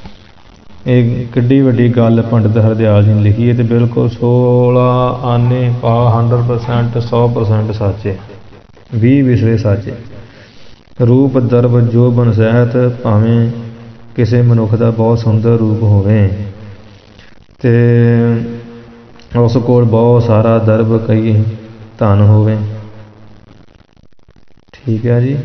ਇਹ ਕਿੱਡੀ ਵੱਡੀ ਗੱਲ ਪੰਡਿਤ ਹਰਦਿਆਲ ਜੀ ਨੇ ਲਿਖੀ ਹੈ, ਅਤੇ ਬਿਲਕੁਲ ਸੋਲ੍ਹਾਂ ਆਨੇ ਪਾ ਹੰਡਰਡ ਪਰਸੈਂਟ ਸੌ ਪਰਸੈਂਟ ਸੱਚ ਹੈ, ਵੀਹ ਵਿਸਵੇ ਸੱਚ ਹੈ। ਰੂਪ ਦਰਬ ਜੋ ਬਨ ਸਹਿਤ, ਭਾਵੇਂ ਕਿਸੇ ਮਨੁੱਖ ਦਾ ਬਹੁਤ ਸੁੰਦਰ ਰੂਪ ਹੋਵੇ ਅਤੇ ਉਸ ਕੋਲ ਬਹੁਤ ਸਾਰਾ ਦਰਬ ਕਈ ਧਨ ਹੋਵੇ, ਠੀਕ ਹੈ ਜੀ,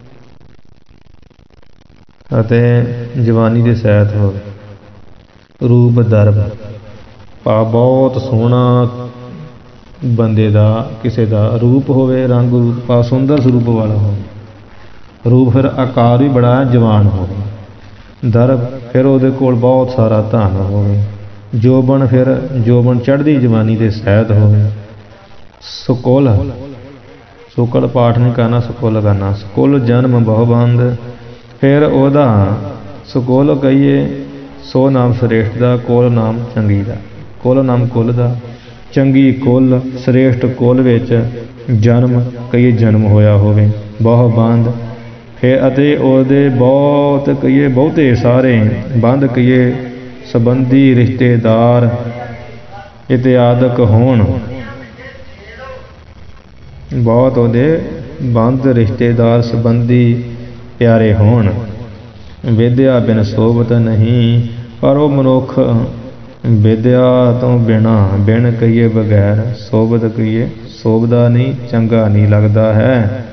ਅਤੇ ਜਵਾਨੀ ਦੇ ਸਹਿਤ ਹੋਵੇ। ਰੂਪ ਦਰਬ ਭਾਵ ਬਹੁਤ ਸੋਹਣਾ ਬੰਦੇ ਦਾ ਕਿਸੇ ਦਾ ਰੂਪ ਹੋਵੇ, ਰੰਗ ਰੂਪ ਭਾਵ ਸੁੰਦਰ ਸਰੂਪ ਵਾਲਾ ਹੋਵੇ। ਰੂਪ ਫਿਰ ਆਕਾਰ ਵੀ ਬੜਾ ਜਵਾਨ ਹੋਵੇ। ਦਰਬ ਫਿਰ ਉਹਦੇ ਕੋਲ ਬਹੁਤ ਸਾਰਾ ਧਨ ਹੋਵੇ। ਜੋਬਨ ਫਿਰ ਜੋਬਨ ਚੜ੍ਹਦੀ ਜਵਾਨੀ ਦੇ ਸਹਿਤ ਹੋਵੇ। ਸੁਕੁਲ, ਸੁਕਲ ਪਾਠ ਨਹੀਂ ਕਰਨਾ, ਸੁਕੁਲ ਕਰਨਾ। ਸੁਕੁਲ ਜਨਮ ਬਹੁਬੰਦ, ਫਿਰ ਉਹਦਾ ਸੁਕੁਲ ਕਹੀਏ ਸੋ ਨਾਮ ਸ੍ਰੇਸ਼ਟ ਦਾ, ਕੁਲ ਨਾਮ ਚੰਗੀ ਦਾ। ਕੁਲ ਨਾਮ ਕੁਲ ਦਾ, ਚੰਗੀ ਕੁੱਲ ਸ੍ਰੇਸ਼ਟ ਕੁੱਲ ਵਿੱਚ ਜਨਮ ਕਹੀਏ ਜਨਮ ਹੋਇਆ ਹੋਵੇ, ਬਹੁ ਬੰਧ ਫਿਰ ਅਤੇ ਉਹਦੇ ਬਹੁਤ ਕਹੀਏ ਬਹੁਤੇ ਸਾਰੇ ਬੰਧ ਕਹੀਏ ਸੰਬੰਧੀ ਰਿਸ਼ਤੇਦਾਰ ਇਤਿਆਦਿਕ ਹੋਣ, ਬਹੁਤ ਉਹਦੇ ਬੰਧ ਰਿਸ਼ਤੇਦਾਰ ਸੰਬੰਧੀ ਪਿਆਰੇ ਹੋਣ। ਵਿਦਿਆ ਬਿਨ ਸੋਭਤ ਨਹੀਂ, ਪਰ ਉਹ ਮਨੁੱਖ ਵਿਦਿਆ ਤੋਂ ਬਿਨਾ ਬਿਨ ਕਹੀਏ ਬਗੈਰ ਸੋਭਤ ਕਹੀਏ ਸੋਭਦਾ ਨਹੀਂ, ਚੰਗਾ ਨਹੀਂ ਲੱਗਦਾ ਹੈ।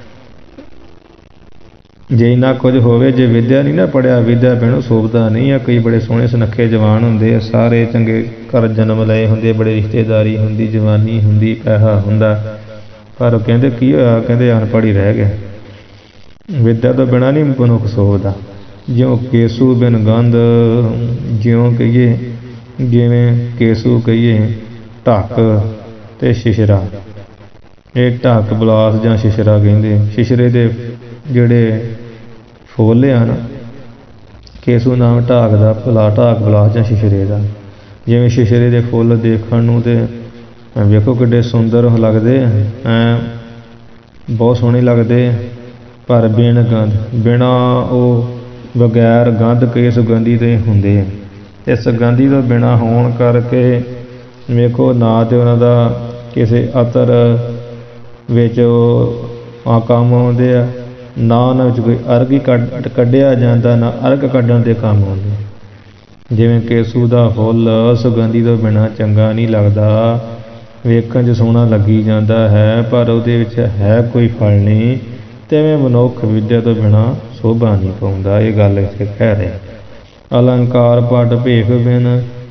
ਜੇ ਇੰਨਾ ਕੁਝ ਹੋਵੇ, ਜੇ ਵਿਦਿਆ ਨਹੀਂ ਨਾ ਪੜ੍ਹਿਆ, ਵਿਦਿਆ ਬਿਨਾਂ ਸੋਭਦਾ ਨਹੀਂ ਆ। ਕਈ ਬੜੇ ਸੋਹਣੇ ਸੁਨੱਖੇ ਜਵਾਨ ਹੁੰਦੇ ਆ, ਸਾਰੇ ਚੰਗੇ ਘਰ ਜਨਮ ਲਏ ਹੁੰਦੇ, ਬੜੇ ਰਿਸ਼ਤੇਦਾਰੀ ਹੁੰਦੀ, ਜਵਾਨੀ ਹੁੰਦੀ, ਪੈਸਾ ਹੁੰਦਾ, ਪਰ ਕਹਿੰਦੇ ਕੀ ਹੋਇਆ, ਕਹਿੰਦੇ ਅਨਪੜ੍ਹ ਹੀ ਰਹਿ ਗਿਆ। ਵਿਦਿਆ ਤੋਂ ਬਿਨਾਂ ਨਹੀਂ ਮਨੁੱਖ ਸੋਭਦਾ। ਜਿਉਂ ਕੇਸੂ ਬਿਨ ਗੰਧ, ਜਿਉਂ ਕਹੀਏ ਜਿਵੇਂ ਕੇਸੂ ਕਹੀਏ ਢੱਕ ਅਤੇ ਸ਼ਿਸ਼ਰਾ, ਇਹ ਢੱਕ ਬਲਾਸ ਜਾਂ ਸ਼ਿਸ਼ਰਾ ਕਹਿੰਦੇ। ਸ਼ਿਸ਼ਰੇ ਦੇ ਜਿਹੜੇ ਫੁੱਲ ਹਨ, ਕੇਸੂ ਨਾਮ ਢਾਕ ਦਾ, ਭਲਾ ਢਾਕ ਬਲਾਸ ਜਾਂ ਸ਼ਿਸ਼ਰੇ ਦਾ। ਜਿਵੇਂ ਸ਼ਿਸ਼ਰੇ ਦੇ ਫੁੱਲ ਦੇਖਣ ਨੂੰ ਤੇ ਵੇਖੋ ਕਿੱਡੇ ਸੁੰਦਰ ਲੱਗਦੇ, ਐਂ ਬਹੁਤ ਸੋਹਣੇ ਲੱਗਦੇ, ਪਰ ਬਿਨ ਗੰਧ, ਬਿਨਾਂ ਉਹ ਬਗੈਰ ਗੰਧ ਕਈ ਸੁਗੰਧੀ ਦੇ ਹੁੰਦੇ। ਅਤੇ ਸੁਗੰਧੀ ਤੋਂ ਬਿਨਾਂ ਹੋਣ ਕਰਕੇ ਵੇਖੋ ਨਾ ਤਾਂ ਉਹਨਾਂ ਦਾ ਕਿਸੇ ਅਤਰ ਵਿੱਚ ਆ ਕੰਮ ਆਉਂਦੇ ਆ, ਨਾ ਉਹਨਾਂ ਵਿੱਚ ਕੋਈ ਅਰਗ ਹੀ ਕੱਢ ਕੱਢਿਆ ਜਾਂਦਾ, ਨਾ ਅਰਗ ਕੱਢਣ ਦੇ ਕੰਮ ਆਉਂਦੇ। ਜਿਵੇਂ ਕੇਸੂ ਦਾ ਫੁੱਲ ਸੁਗੰਧੀ ਤੋਂ ਬਿਨਾਂ ਚੰਗਾ ਨਹੀਂ ਲੱਗਦਾ, ਵੇਖਣ 'ਚ ਸੋਹਣਾ ਲੱਗੀ ਜਾਂਦਾ ਹੈ, ਪਰ ਉਹਦੇ ਵਿੱਚ ਹੈ ਕੋਈ ਫਲ ਨਹੀਂ। ਤਿਵੇਂ ਮਨੁੱਖ ਵਿਦਿਆ ਤੋਂ ਬਿਨਾਂ ਸੋਭਾ ਨਹੀਂ ਪਾਉਂਦਾ। ਇਹ ਗੱਲ ਇੱਥੇ ਕਹਿ ਰਹੇ। ਅਲੰਕਾਰ ਪਟ ਭੇਖ ਬਿਨ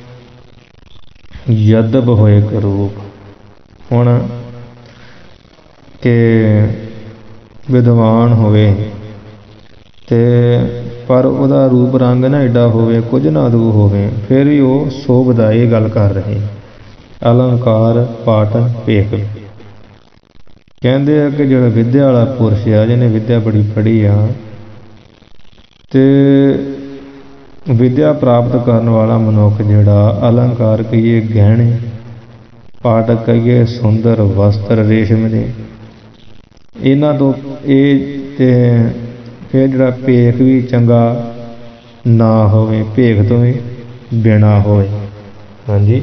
ਯਦਬ ਹੋਏ ਕਰੂਪ। ਹੁਣ ਕਿ ਵਿਦਵਾਨ ਹੋਵੇ ਅਤੇ ਪਰ ਉਹਦਾ ਰੂਪ ਰੰਗ ਨਾ ਐਡਾ ਹੋਵੇ, ਕੁਝ ਨਾ ਦੂ ਹੋਵੇ, ਫਿਰ ਵੀ ਉਹ ਸੋਭਦਾ। ਇਹ ਗੱਲ ਕਰ ਰਹੇ। ਅਲੰਕਾਰ ਪਾਠ ਭੇਖ ਕਹਿੰਦੇ ਆ ਕਿ ਜਿਹੜਾ ਵਿਦਿਆ ਵਾਲਾ ਪੁਰਸ਼ ਆ, ਜਿਹਨੇ ਵਿਦਿਆ ਬੜੀ ਪੜ੍ਹੀ ਆ ਅਤੇ ਵਿਦਿਆ ਪ੍ਰਾਪਤ ਕਰਨ ਵਾਲਾ ਮਨੁੱਖ ਜਿਹੜਾ ਅਲੰਕਾਰ ਕਹੀਏ ਗਹਿਣੇ, ਪਾਠ ਕਹੀਏ ਸੁੰਦਰ ਵਸਤਰ ਰੇਸ਼ਮ ਦੇ, ਇਹਨਾਂ ਤੋਂ ਇਹ ਅਤੇ ਫਿਰ ਜਿਹੜਾ ਭੇਖ ਵੀ ਚੰਗਾ ਨਾ ਹੋਵੇ, ਭੇਖ ਤੋਂ ਵੀ ਬਿਨਾ ਹੋਵੇ। ਹਾਂਜੀ,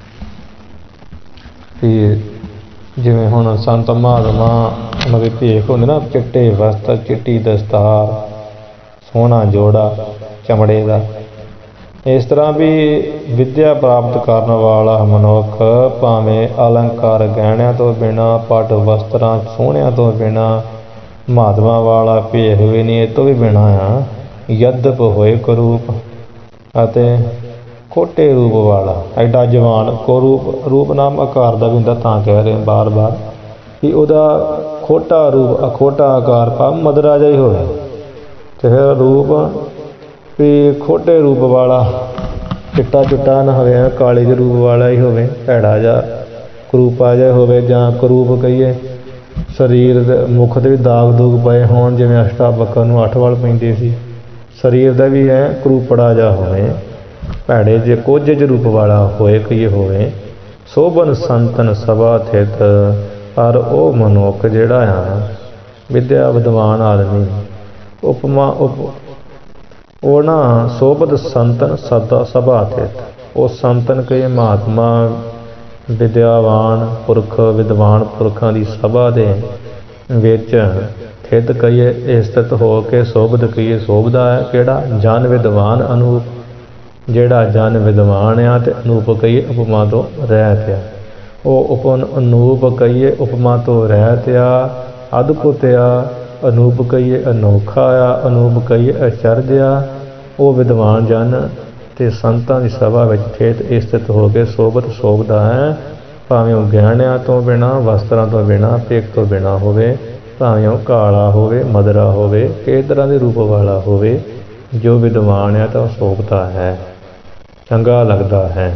ਅਤੇ ਜਿਵੇਂ ਹੁਣ ਸੰਤ ਮਹਾਤਮਾ ਉਹਨਾਂ ਦੇ ਭੇਖ ਹੁੰਦੇ ਨਾ, ਚਿੱਟੇ ਵਸਤਰ, ਚਿੱਟੀ ਦਸਤਾਰ, ਸੋਹਣਾ ਜੋੜਾ ਚਮੜੇ ਦਾ। ਇਸ ਤਰ੍ਹਾਂ ਵੀ ਵਿਦਿਆ ਪ੍ਰਾਪਤ ਕਰਨ ਵਾਲਾ ਮਨੁੱਖ ਭਾਵੇਂ ਅਲੰਕਾਰ ਗਹਿਣਿਆਂ ਤੋਂ ਬਿਨਾਂ, ਪੱਟ ਵਸਤਰਾਂ ਸੋਹਣਿਆਂ ਤੋਂ ਬਿਨਾਂ, ਮਹਾਤਮਾ ਵਾਲਾ ਭੇਖ ਵੀ ਨਹੀਂ, ਇਹ ਤੋਂ ਵੀ ਬਿਨਾਂ ਆ, ਯਦਪ ਹੋਏ ਕਰੂਪ ਅਤੇ ਖੋਟੇ ਰੂਪ ਵਾਲਾ, ਐਡਾ ਜਵਾਨ ਕੁਰੂਪ, ਰੂਪ ਨਾਮ ਆਕਾਰ ਦਾ ਵੀ ਹੁੰਦਾ, ਤਾਂ ਕਹਿ ਰਹੇ ਬਾਰ ਬਾਰ ਕਿ ਉਹਦਾ ਖੋਟਾ ਰੂਪ, ਅਖੋਟਾ ਆਕਾਰ ਭਾਵ ਮਦਰਾ ਜਿਹਾ ਹੀ ਹੋਵੇ, ਅਤੇ ਫਿਰ ਰੂਪ ਵੀ ਖੋਟੇ ਰੂਪ ਵਾਲਾ, ਚਿੱਟਾ ਚੁੱਟਾ ਨਾ ਹੋਵੇ, ਕਾਲੇ ਜਿਹੇ ਰੂਪ ਵਾਲਾ ਹੀ ਹੋਵੇ, ਭੈੜਾ ਜਿਹਾ ਕਰੂਪਾ ਜਿਹਾ ਹੋਵੇ, ਜਾਂ ਕਰੂਪ ਕਹੀਏ ਸਰੀਰ ਦੇ ਮੁੱਖ 'ਤੇ ਵੀ ਦਾਗ ਦੂਗ ਪਏ ਹੋਣ, ਜਿਵੇਂ ਅਸ਼ਟਾਵਕਰ ਨੂੰ ਅੱਠ ਵੱਲ ਪੈਂਦੇ ਸੀ, ਸਰੀਰ ਦਾ ਵੀ ਐ ਕਰੂਪੜਾ ਜਿਹਾ ਹੋਵੇ, ਭੈੜੇ ਜੇ ਕੋਝੇ ਜਿਹੇ ਰੂਪ ਵਾਲਾ ਹੋਏ ਕਹੀਏ ਹੋਵੇ। ਸੋਭਨ ਸੰਤਨ ਸਭਾ ਥਿਤ, ਪਰ ਉਹ ਮਨੁੱਖ ਜਿਹੜਾ ਆ ਵਿਦਿਆ ਵਿਦਵਾਨ ਆਦਮੀ, ਉਪਮਾ ਉਪ ਉਹ ਨਾ ਸੋਭਤ ਸੰਤਨ ਸਦਾ ਸਭਾ ਥਿਤ, ਉਹ ਸੰਤਨ ਕਹੀਏ ਮਹਾਤਮਾ ਵਿਦਿਆਵਾਨ ਪੁਰਖ, ਵਿਦਵਾਨ ਪੁਰਖਾਂ ਦੀ ਸਭਾ ਦੇ ਵਿੱਚ ਥਿਤ ਕਹੀਏ ਸਥਿਤ ਹੋ ਕੇ ਸੋਭਤ ਕਹੀਏ ਸੋਭਦਾ ਹੈ। ਕਿਹੜਾ? ਜਨ ਵਿਦਵਾਨ ਅਨੂਪ, ਜਿਹੜਾ ਜਨ ਵਿਦਵਾਨ ਆ ਅਤੇ ਅਨੂਪ ਕਹੀਏ ਉਪਮਾ ਤੋਂ ਰਹਿਤ ਆ। ਉਹ ਉਪ ਅਨੂਪ ਕਹੀਏ ਉਪਮਾ ਤੋਂ ਰਹਿਤ ਆ, ਅਦਭੁਤ ਆ, ਅਨੂਪ ਕਹੀਏ ਅਨੋਖਾ ਆ, ਅਨੂਪ ਕਹੀਏ ਅਚਰਜ ਆ। ਉਹ ਵਿਦਵਾਨ ਜਨ ਅਤੇ ਸੰਤਾਂ ਦੀ ਸਭਾ ਵਿੱਚ ਥਿਤ ਸਥਿਤ ਹੋ ਕੇ ਸੋਭਤ ਸੋਭਦਾ ਹੈ, ਭਾਵੇਂ ਉਹ ਗਹਿਣਿਆਂ ਤੋਂ ਬਿਨਾਂ, ਵਸਤਰਾਂ ਤੋਂ ਬਿਨਾਂ, ਭੇਖ ਤੋਂ ਬਿਨਾਂ ਹੋਵੇ, ਭਾਵੇਂ ਉਹ ਕਾਲਾ ਹੋਵੇ, ਮਦਰਾ ਹੋਵੇ, ਕਿਸ ਤਰ੍ਹਾਂ ਦੇ ਰੂਪ ਵਾਲਾ ਹੋਵੇ, ਜੋ ਵਿਦਵਾਨ ਹੈ ਤਾਂ ਉਹ ਸੋਭਦਾ ਹੈ, ਚੰਗਾ ਲੱਗਦਾ ਹੈ।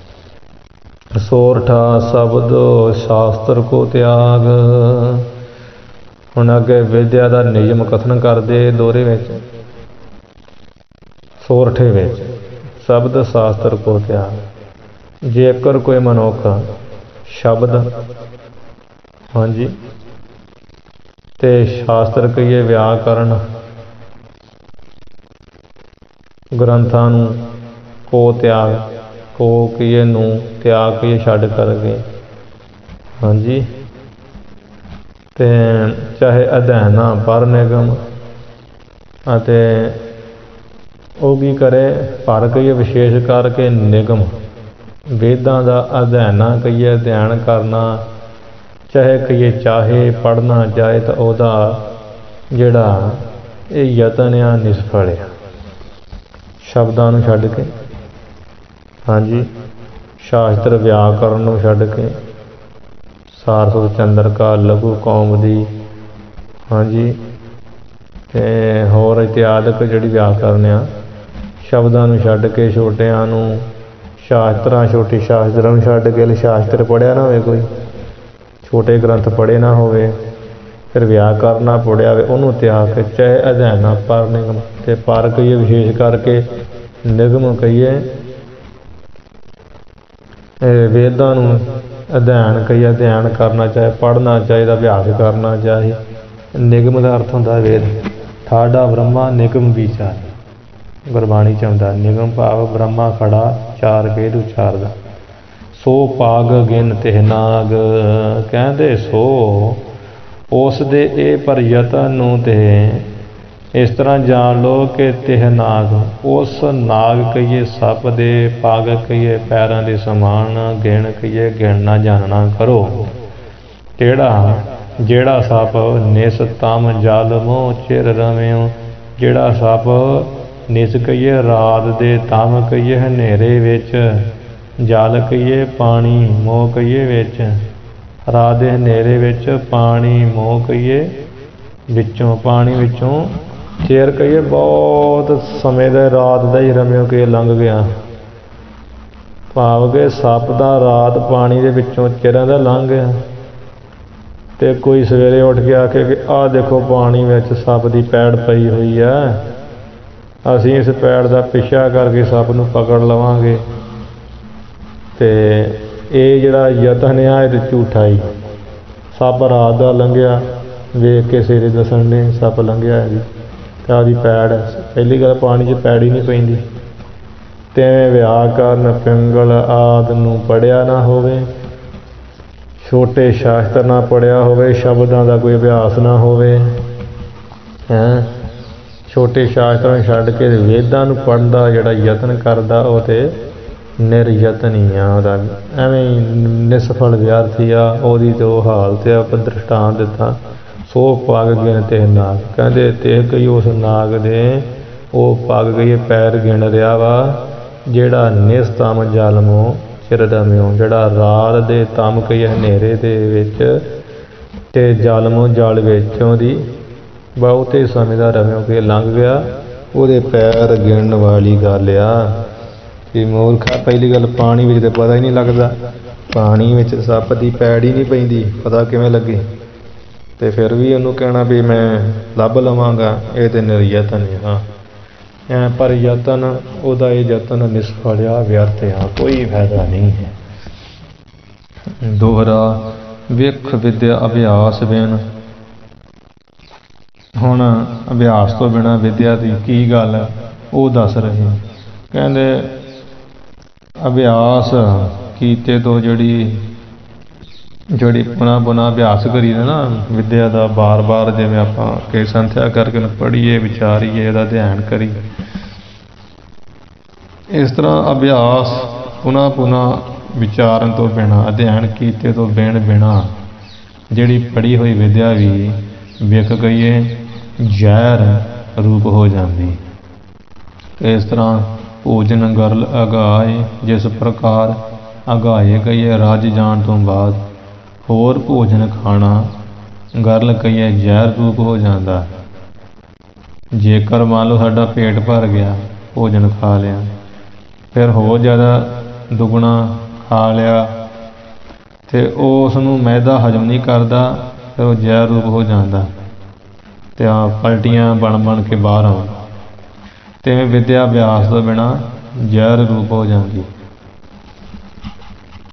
ਸੋਰਠਾ ਸ਼ਬਦ ਸ਼ਾਸਤਰ ਕੋ ਤਿਆਗ। ਹੁਣ ਅੱਗੇ ਵਿਦਿਆ ਦਾ ਨਿਯਮ ਕਥਨ ਕਰਦੇ ਦੋਹਰੇ ਵਿੱਚ, ਸੋਰਠੇ ਵਿੱਚ ਸ਼ਬਦ ਸ਼ਾਸਤਰ ਕੋ ਤਿਆਗ। ਜੇਕਰ ਕੋਈ ਮਨੁੱਖ ਸ਼ਬਦ, ਹਾਂਜੀ, ਤੇ ਸ਼ਾਸਤਰ ਕਹੀਏ ਵਿਆਕਰਨ ਗ੍ਰੰਥਾਂ ਨੂੰ ਕੋ ਤਿਆਗ, ਕੋ ਕਹੀਏ ਨੂੰ, ਤਿਆਗ ਕਹੀਏ ਛੱਡ ਕਰਕੇ, ਹਾਂਜੀ, ਤੇ ਚਾਹੇ ਅਧਿਐਨਾ ਪਰ ਨਿਗਮ, ਅਤੇ ਉਹ ਕੀ ਕਰੇ ਪਰ ਕਹੀਏ ਵਿਸ਼ੇਸ਼ ਕਰਕੇ ਨਿਗਮ, ਵੇਦਾਂ ਦਾ ਅਧਿਐਨਾ ਕਹੀਏ ਅਧਿਐਨ ਕਰਨਾ, ਚਾਹੇ ਕਹੀਏ ਚਾਹੇ ਪੜ੍ਹਨਾ ਚਾਹੇ ਤਾਂ ਉਹਦਾ ਜਿਹੜਾ ਇਹ ਯਤਨ ਆ ਨਿਸਫਲ ਆ, ਸ਼ਬਦਾਂ ਨੂੰ ਛੱਡ ਕੇ, ਹਾਂਜੀ, ਸ਼ਾਸਤਰ ਵਿਆਕਰਨ ਨੂੰ ਛੱਡ ਕੇ, ਸਾਰਸਵਤ ਚੰਦਰਕਾ ਲਘੂ ਕੌਮਦੀ, ਹਾਂਜੀ, ਤੇ ਹੋਰ ਇਤਿਆਦਿਕ ਜਿਹੜੀ ਵਿਆਕਰਨ ਆ ਸ਼ਬਦਾਂ ਨੂੰ ਛੱਡ ਕੇ, ਛੋਟਿਆਂ ਨੂੰ ਸ਼ਾਸਤਰਾਂ ਛੋਟੀ ਸ਼ਾਸਤਰਾਂ ਨੂੰ ਛੱਡ ਕੇ, ਸ਼ਾਸਤਰ ਪੜ੍ਹਿਆ ਨਾ ਹੋਵੇ, ਕੋਈ ਛੋਟੇ ਗ੍ਰੰਥ ਪੜ੍ਹੇ ਨਾ ਹੋਵੇ, ਫਿਰ ਵਿਆਕਰਨ ਨਾ ਪੜ੍ਹਿਆ ਹੋਵੇ, ਉਹਨੂੰ ਤਿਆਗ ਕੇ ਚਾਹੇ ਅਧਿਐਨਾ ਪਰ ਨਿਗਮ, ਤੇ ਪਰ ਕਹੀਏ ਵਿਸ਼ੇਸ਼ ਕਰਕੇ, ਨਿਗਮ ਕਹੀਏ ਵੇਦਾਂ ਨੂੰ ਅਧਿਐਨ ਕਹੀਏ ਅਧਿਐਨ ਕਰਨਾ, ਚਾਹੇ ਪੜ੍ਹਨਾ ਚਾਹੀਦਾ, ਅਭਿਆਸ ਕਰਨਾ ਚਾਹੇ। ਨਿਗਮ ਦਾ ਅਰਥ ਹੁੰਦਾ ਵੇਦ, ਠਾਡਾ ਬ੍ਰਹਮਾ ਨਿਗਮ ਵਿਚਾਰ, ਗੁਰਬਾਣੀ ਚ ਆਉਂਦਾ ਨਿਗਮ ਭਾਵ ਬ੍ਰਹਮਾ ਖੜਾ ਚਾਰ ਵੇਦ ਉਚਾਰਦਾ, ਸੋ ਪਾਗ ਗਿਨ ਤਿਹ ਨਾਗ, ਕਹਿੰਦੇ ਸੋ ਉਸ ਦੇ ਇਹ ਪ੍ਰਯਤਨ ਨੂੰ ਤੇ ਇਸ ਤਰ੍ਹਾਂ ਜਾਣ ਲਓ ਕਿ ਤਿਹ ਨਾਗ, ਉਸ ਨਾਗ ਕਹੀਏ ਸੱਪ ਦੇ, ਪਾਗ ਕਹੀਏ ਪੈਰਾਂ ਦੇ ਸਮਾਨ, ਗਿਣ ਕਹੀਏ ਗਿਣਨਾ ਜਾਣਨਾ ਕਰੋ, ਕਿਹੜਾ ਜਿਹੜਾ ਸੱਪ ਨਿਸ ਤਮ ਜਲ ਮੋਹ ਚਿਰ ਰਵਿਓ, ਜਿਹੜਾ ਸੱਪ ਨਿਸ ਕਹੀਏ ਰਾਤ ਦੇ, ਤਮ ਕਹੀਏ ਹਨੇਰੇ ਵਿੱਚ, ਜਲ ਕਹੀਏ ਪਾਣੀ, ਮੋਹ ਕਹੀਏ ਵਿੱਚ, ਰਾਤ ਦੇ ਹਨੇਰੇ ਵਿੱਚ, ਪਾਣੀ ਮੋਹ ਕਹੀਏ ਵਿੱਚੋਂ, ਪਾਣੀ ਵਿੱਚੋਂ, ਚਿਰ ਕਹੀਏ ਬਹੁਤ ਸਮੇਂ ਦਾ, ਰਾਤ ਦਾ ਹੀ ਰਮਿਓ ਕੇ ਲੰਘ ਗਿਆ, ਭਾਵ ਕਿ ਸੱਪ ਦਾ ਰਾਤ ਪਾਣੀ ਦੇ ਵਿੱਚੋਂ ਚਿਰਾਂ ਦਾ ਲੰਘ ਗਿਆ, ਤੇ ਕੋਈ ਸਵੇਰੇ ਉੱਠ ਕੇ ਆਖੇ ਕਿ ਆਹ ਦੇਖੋ ਪਾਣੀ ਵਿੱਚ ਸੱਪ ਦੀ ਪੈੜ ਪਈ ਹੋਈ ਹੈ, ਅਸੀਂ ਇਸ ਪੈੜ ਦਾ ਪਿੱਛਾ ਕਰਕੇ ਸੱਪ ਨੂੰ ਪਕੜ ਲਵਾਂਗੇ, ਤੇ ਇਹ ਜਿਹੜਾ ਯਤਨ ਆ ਇਹ ਤਾਂ ਝੂਠਾ ਹੀ, ਸੱਪ ਰਾਤ ਦਾ ਲੰਘਿਆ, ਵੇਖ ਕੇ ਸਵੇਰੇ ਦੱਸਣ ਨੇ ਸੱਪ ਲੰਘਿਆ ਜੀ, ਤੇ ਆਹਦੀ ਪੈੜ, ਪਹਿਲੀ ਗੱਲ ਪਾਣੀ 'ਚ ਪੈੜ ਹੀ ਨਹੀਂ ਪੈਂਦੀ, ਤੇ ਵਿਆਕਰਨ ਪਿੰਗਲ ਆਦਿ ਨੂੰ ਪੜ੍ਹਿਆ ਨਾ ਹੋਵੇ, ਛੋਟੇ ਸ਼ਾਸਤਰ ਨਾ ਪੜ੍ਹਿਆ ਹੋਵੇ, ਸ਼ਬਦਾਂ ਦਾ ਕੋਈ ਅਭਿਆਸ ਨਾ ਹੋਵੇ, ਹੈਂ, ਛੋਟੇ ਸ਼ਾਸਤਰਾਂ ਨੂੰ ਛੱਡ ਕੇ ਵੇਦਾਂ ਨੂੰ ਪੜ੍ਹਨ ਦਾ ਜਿਹੜਾ ਯਤਨ ਕਰਦਾ ਉਹ ਤੇ ਨਿਰਯਤਨ ਹੀ ਆ, ਉਹਦਾ ਐਵੇਂ ਹੀ ਨਿਸਫਲ ਵਿਅਰਥੀ ਆ, ਉਹਦੀ ਤੇ ਉਹ ਹਾਲਤ ਆ। ਦ੍ਰਿਸ਼ਟਾਂਤ ਦਿੱਤਾ, ਸੋ ਪੱਗ ਗਿਣ ਤਿਹ ਨਾਗ, ਕਹਿੰਦੇ ਤਿਹ ਕਈ ਉਸ ਨਾਗ ਦੇ ਉਹ ਪੱਗ ਕਹੀਏ ਪੈਰ ਗਿਣ ਰਿਹਾ ਵਾ, ਜਿਹੜਾ ਨਿਸਤਮ ਜਲ ਮੋਹ ਚਿਰ ਰਮਿਓ, ਜਿਹੜਾ ਰਾਤ ਦੇ ਤਮ ਕਹੀਏ ਹਨੇਰੇ ਦੇ ਵਿੱਚ, ਤੇ ਜਲ ਮੋਹ ਜਲ ਵਿੱਚੋਂ ਦੀ ਬਹੁਤੇ ਸਮੇਂ ਦਾ ਰਮਿਓ ਕੇ ਲੰਘ ਗਿਆ, ਉਹਦੇ ਪੈਰ ਗਿਣਨ ਵਾਲੀ ਗੱਲ ਆ ਕਿ ਮੂਰਖਾ, ਪਹਿਲੀ ਗੱਲ ਪਾਣੀ ਵਿੱਚ ਤਾਂ ਪਤਾ ਹੀ ਨਹੀਂ ਲੱਗਦਾ, ਪਾਣੀ ਵਿੱਚ ਸੱਪ ਦੀ ਪੈੜ ਹੀ ਨਹੀਂ ਪੈਂਦੀ, ਪਤਾ ਕਿਵੇਂ ਲੱਗੇ, ਤੇ ਫਿਰ ਵੀ ਉਹਨੂੰ ਕਹਿਣਾ ਵੀ ਮੈਂ ਲੱਭ ਲਵਾਂਗਾ, ਇਹ ਤੇ ਨਿਰਯਤਨ ਆ, ਐ ਪਰ ਯਤਨ ਉਹਦਾ ਇਹ ਯਤਨ ਨਿਸਫਲ ਆ, ਵਿਅਰਥ ਆ, ਕੋਈ ਫਾਇਦਾ ਨਹੀਂ ਹੈ। ਦੋਹਰਾ ਵਿਖ ਵਿਦਿਆ ਅਭਿਆਸ ਬਿਨ, ਹੁਣ ਅਭਿਆਸ ਤੋਂ ਬਿਨਾਂ ਵਿਦਿਆ ਦੀ ਕੀ ਗੱਲ ਹੈ ਉਹ ਦੱਸ ਰਹੇ, ਕਹਿੰਦੇ ਅਭਿਆਸ ਕੀਤੇ ਤੋਂ ਜਿਹੜੀ ਜਿਹੜੀ ਪੁਣਾ ਪੁਣਾ ਅਭਿਆਸ ਕਰੀਦਾ ਨਾ ਵਿਦਿਆ ਦਾ, ਬਾਰ ਬਾਰ ਜਿਵੇਂ ਆਪਾਂ ਕਿ ਸੰਥਿਆ ਕਰਕੇ ਪੜ੍ਹੀਏ, ਵਿਚਾਰੀਏ, ਇਹਦਾ ਅਧਿਐਨ ਕਰੀਏ, ਇਸ ਤਰ੍ਹਾਂ ਅਭਿਆਸ ਪੁਣਾ ਪੁਣਾ ਵਿਚਾਰਨ ਤੋਂ ਬਿਨਾਂ, ਅਧਿਐਨ ਕੀਤੇ ਤੋਂ ਬਿਨ ਬਿਨਾਂ ਜਿਹੜੀ ਪੜ੍ਹੀ ਹੋਈ ਵਿਦਿਆ ਵੀ ਵਿਖ ਕਹੀਏ ਜ਼ਹਿਰ ਰੂਪ ਹੋ ਜਾਂਦੀ। ਇਸ ਤਰ੍ਹਾਂ ਭੋਜਨ ਗਰਲ ਅਗਾਏ, ਜਿਸ ਪ੍ਰਕਾਰ ਅਗਾਏ ਕਹੀਏ ਰੱਜ ਜਾਣ ਤੋਂ ਬਾਅਦ ਹੋਰ ਭੋਜਨ ਖਾਣਾ ਗਰਲ ਕਹੀਏ ਜ਼ਹਿਰ ਰੂਪ ਹੋ ਜਾਂਦਾ। ਜੇਕਰ ਮੰਨ ਲਓ ਸਾਡਾ ਪੇਟ ਭਰ ਗਿਆ, ਭੋਜਨ ਖਾ ਲਿਆ, ਫਿਰ ਹੋਰ ਜ਼ਿਆਦਾ ਦੁੱਗਣਾ ਖਾ ਲਿਆ, ਤੇ ਉਸ ਨੂੰ ਮੈਦਾ ਹਜਮ ਨਹੀਂ ਕਰਦਾ, ਫਿਰ ਉਹ ਜ਼ਹਿਰ ਰੂਪ ਹੋ ਜਾਂਦਾ, ਤੇ ਆ ਪਲਟੀਆਂ ਬਣ ਬਣ ਕੇ ਬਾਹਰ ਆਉਂਦਾ, ਤੇ ਵਿਦਿਆ ਅਭਿਆਸ ਤੋਂ ਬਿਨਾਂ ਜ਼ਹਿਰ ਰੂਪ ਹੋ ਜਾਂਦੀ।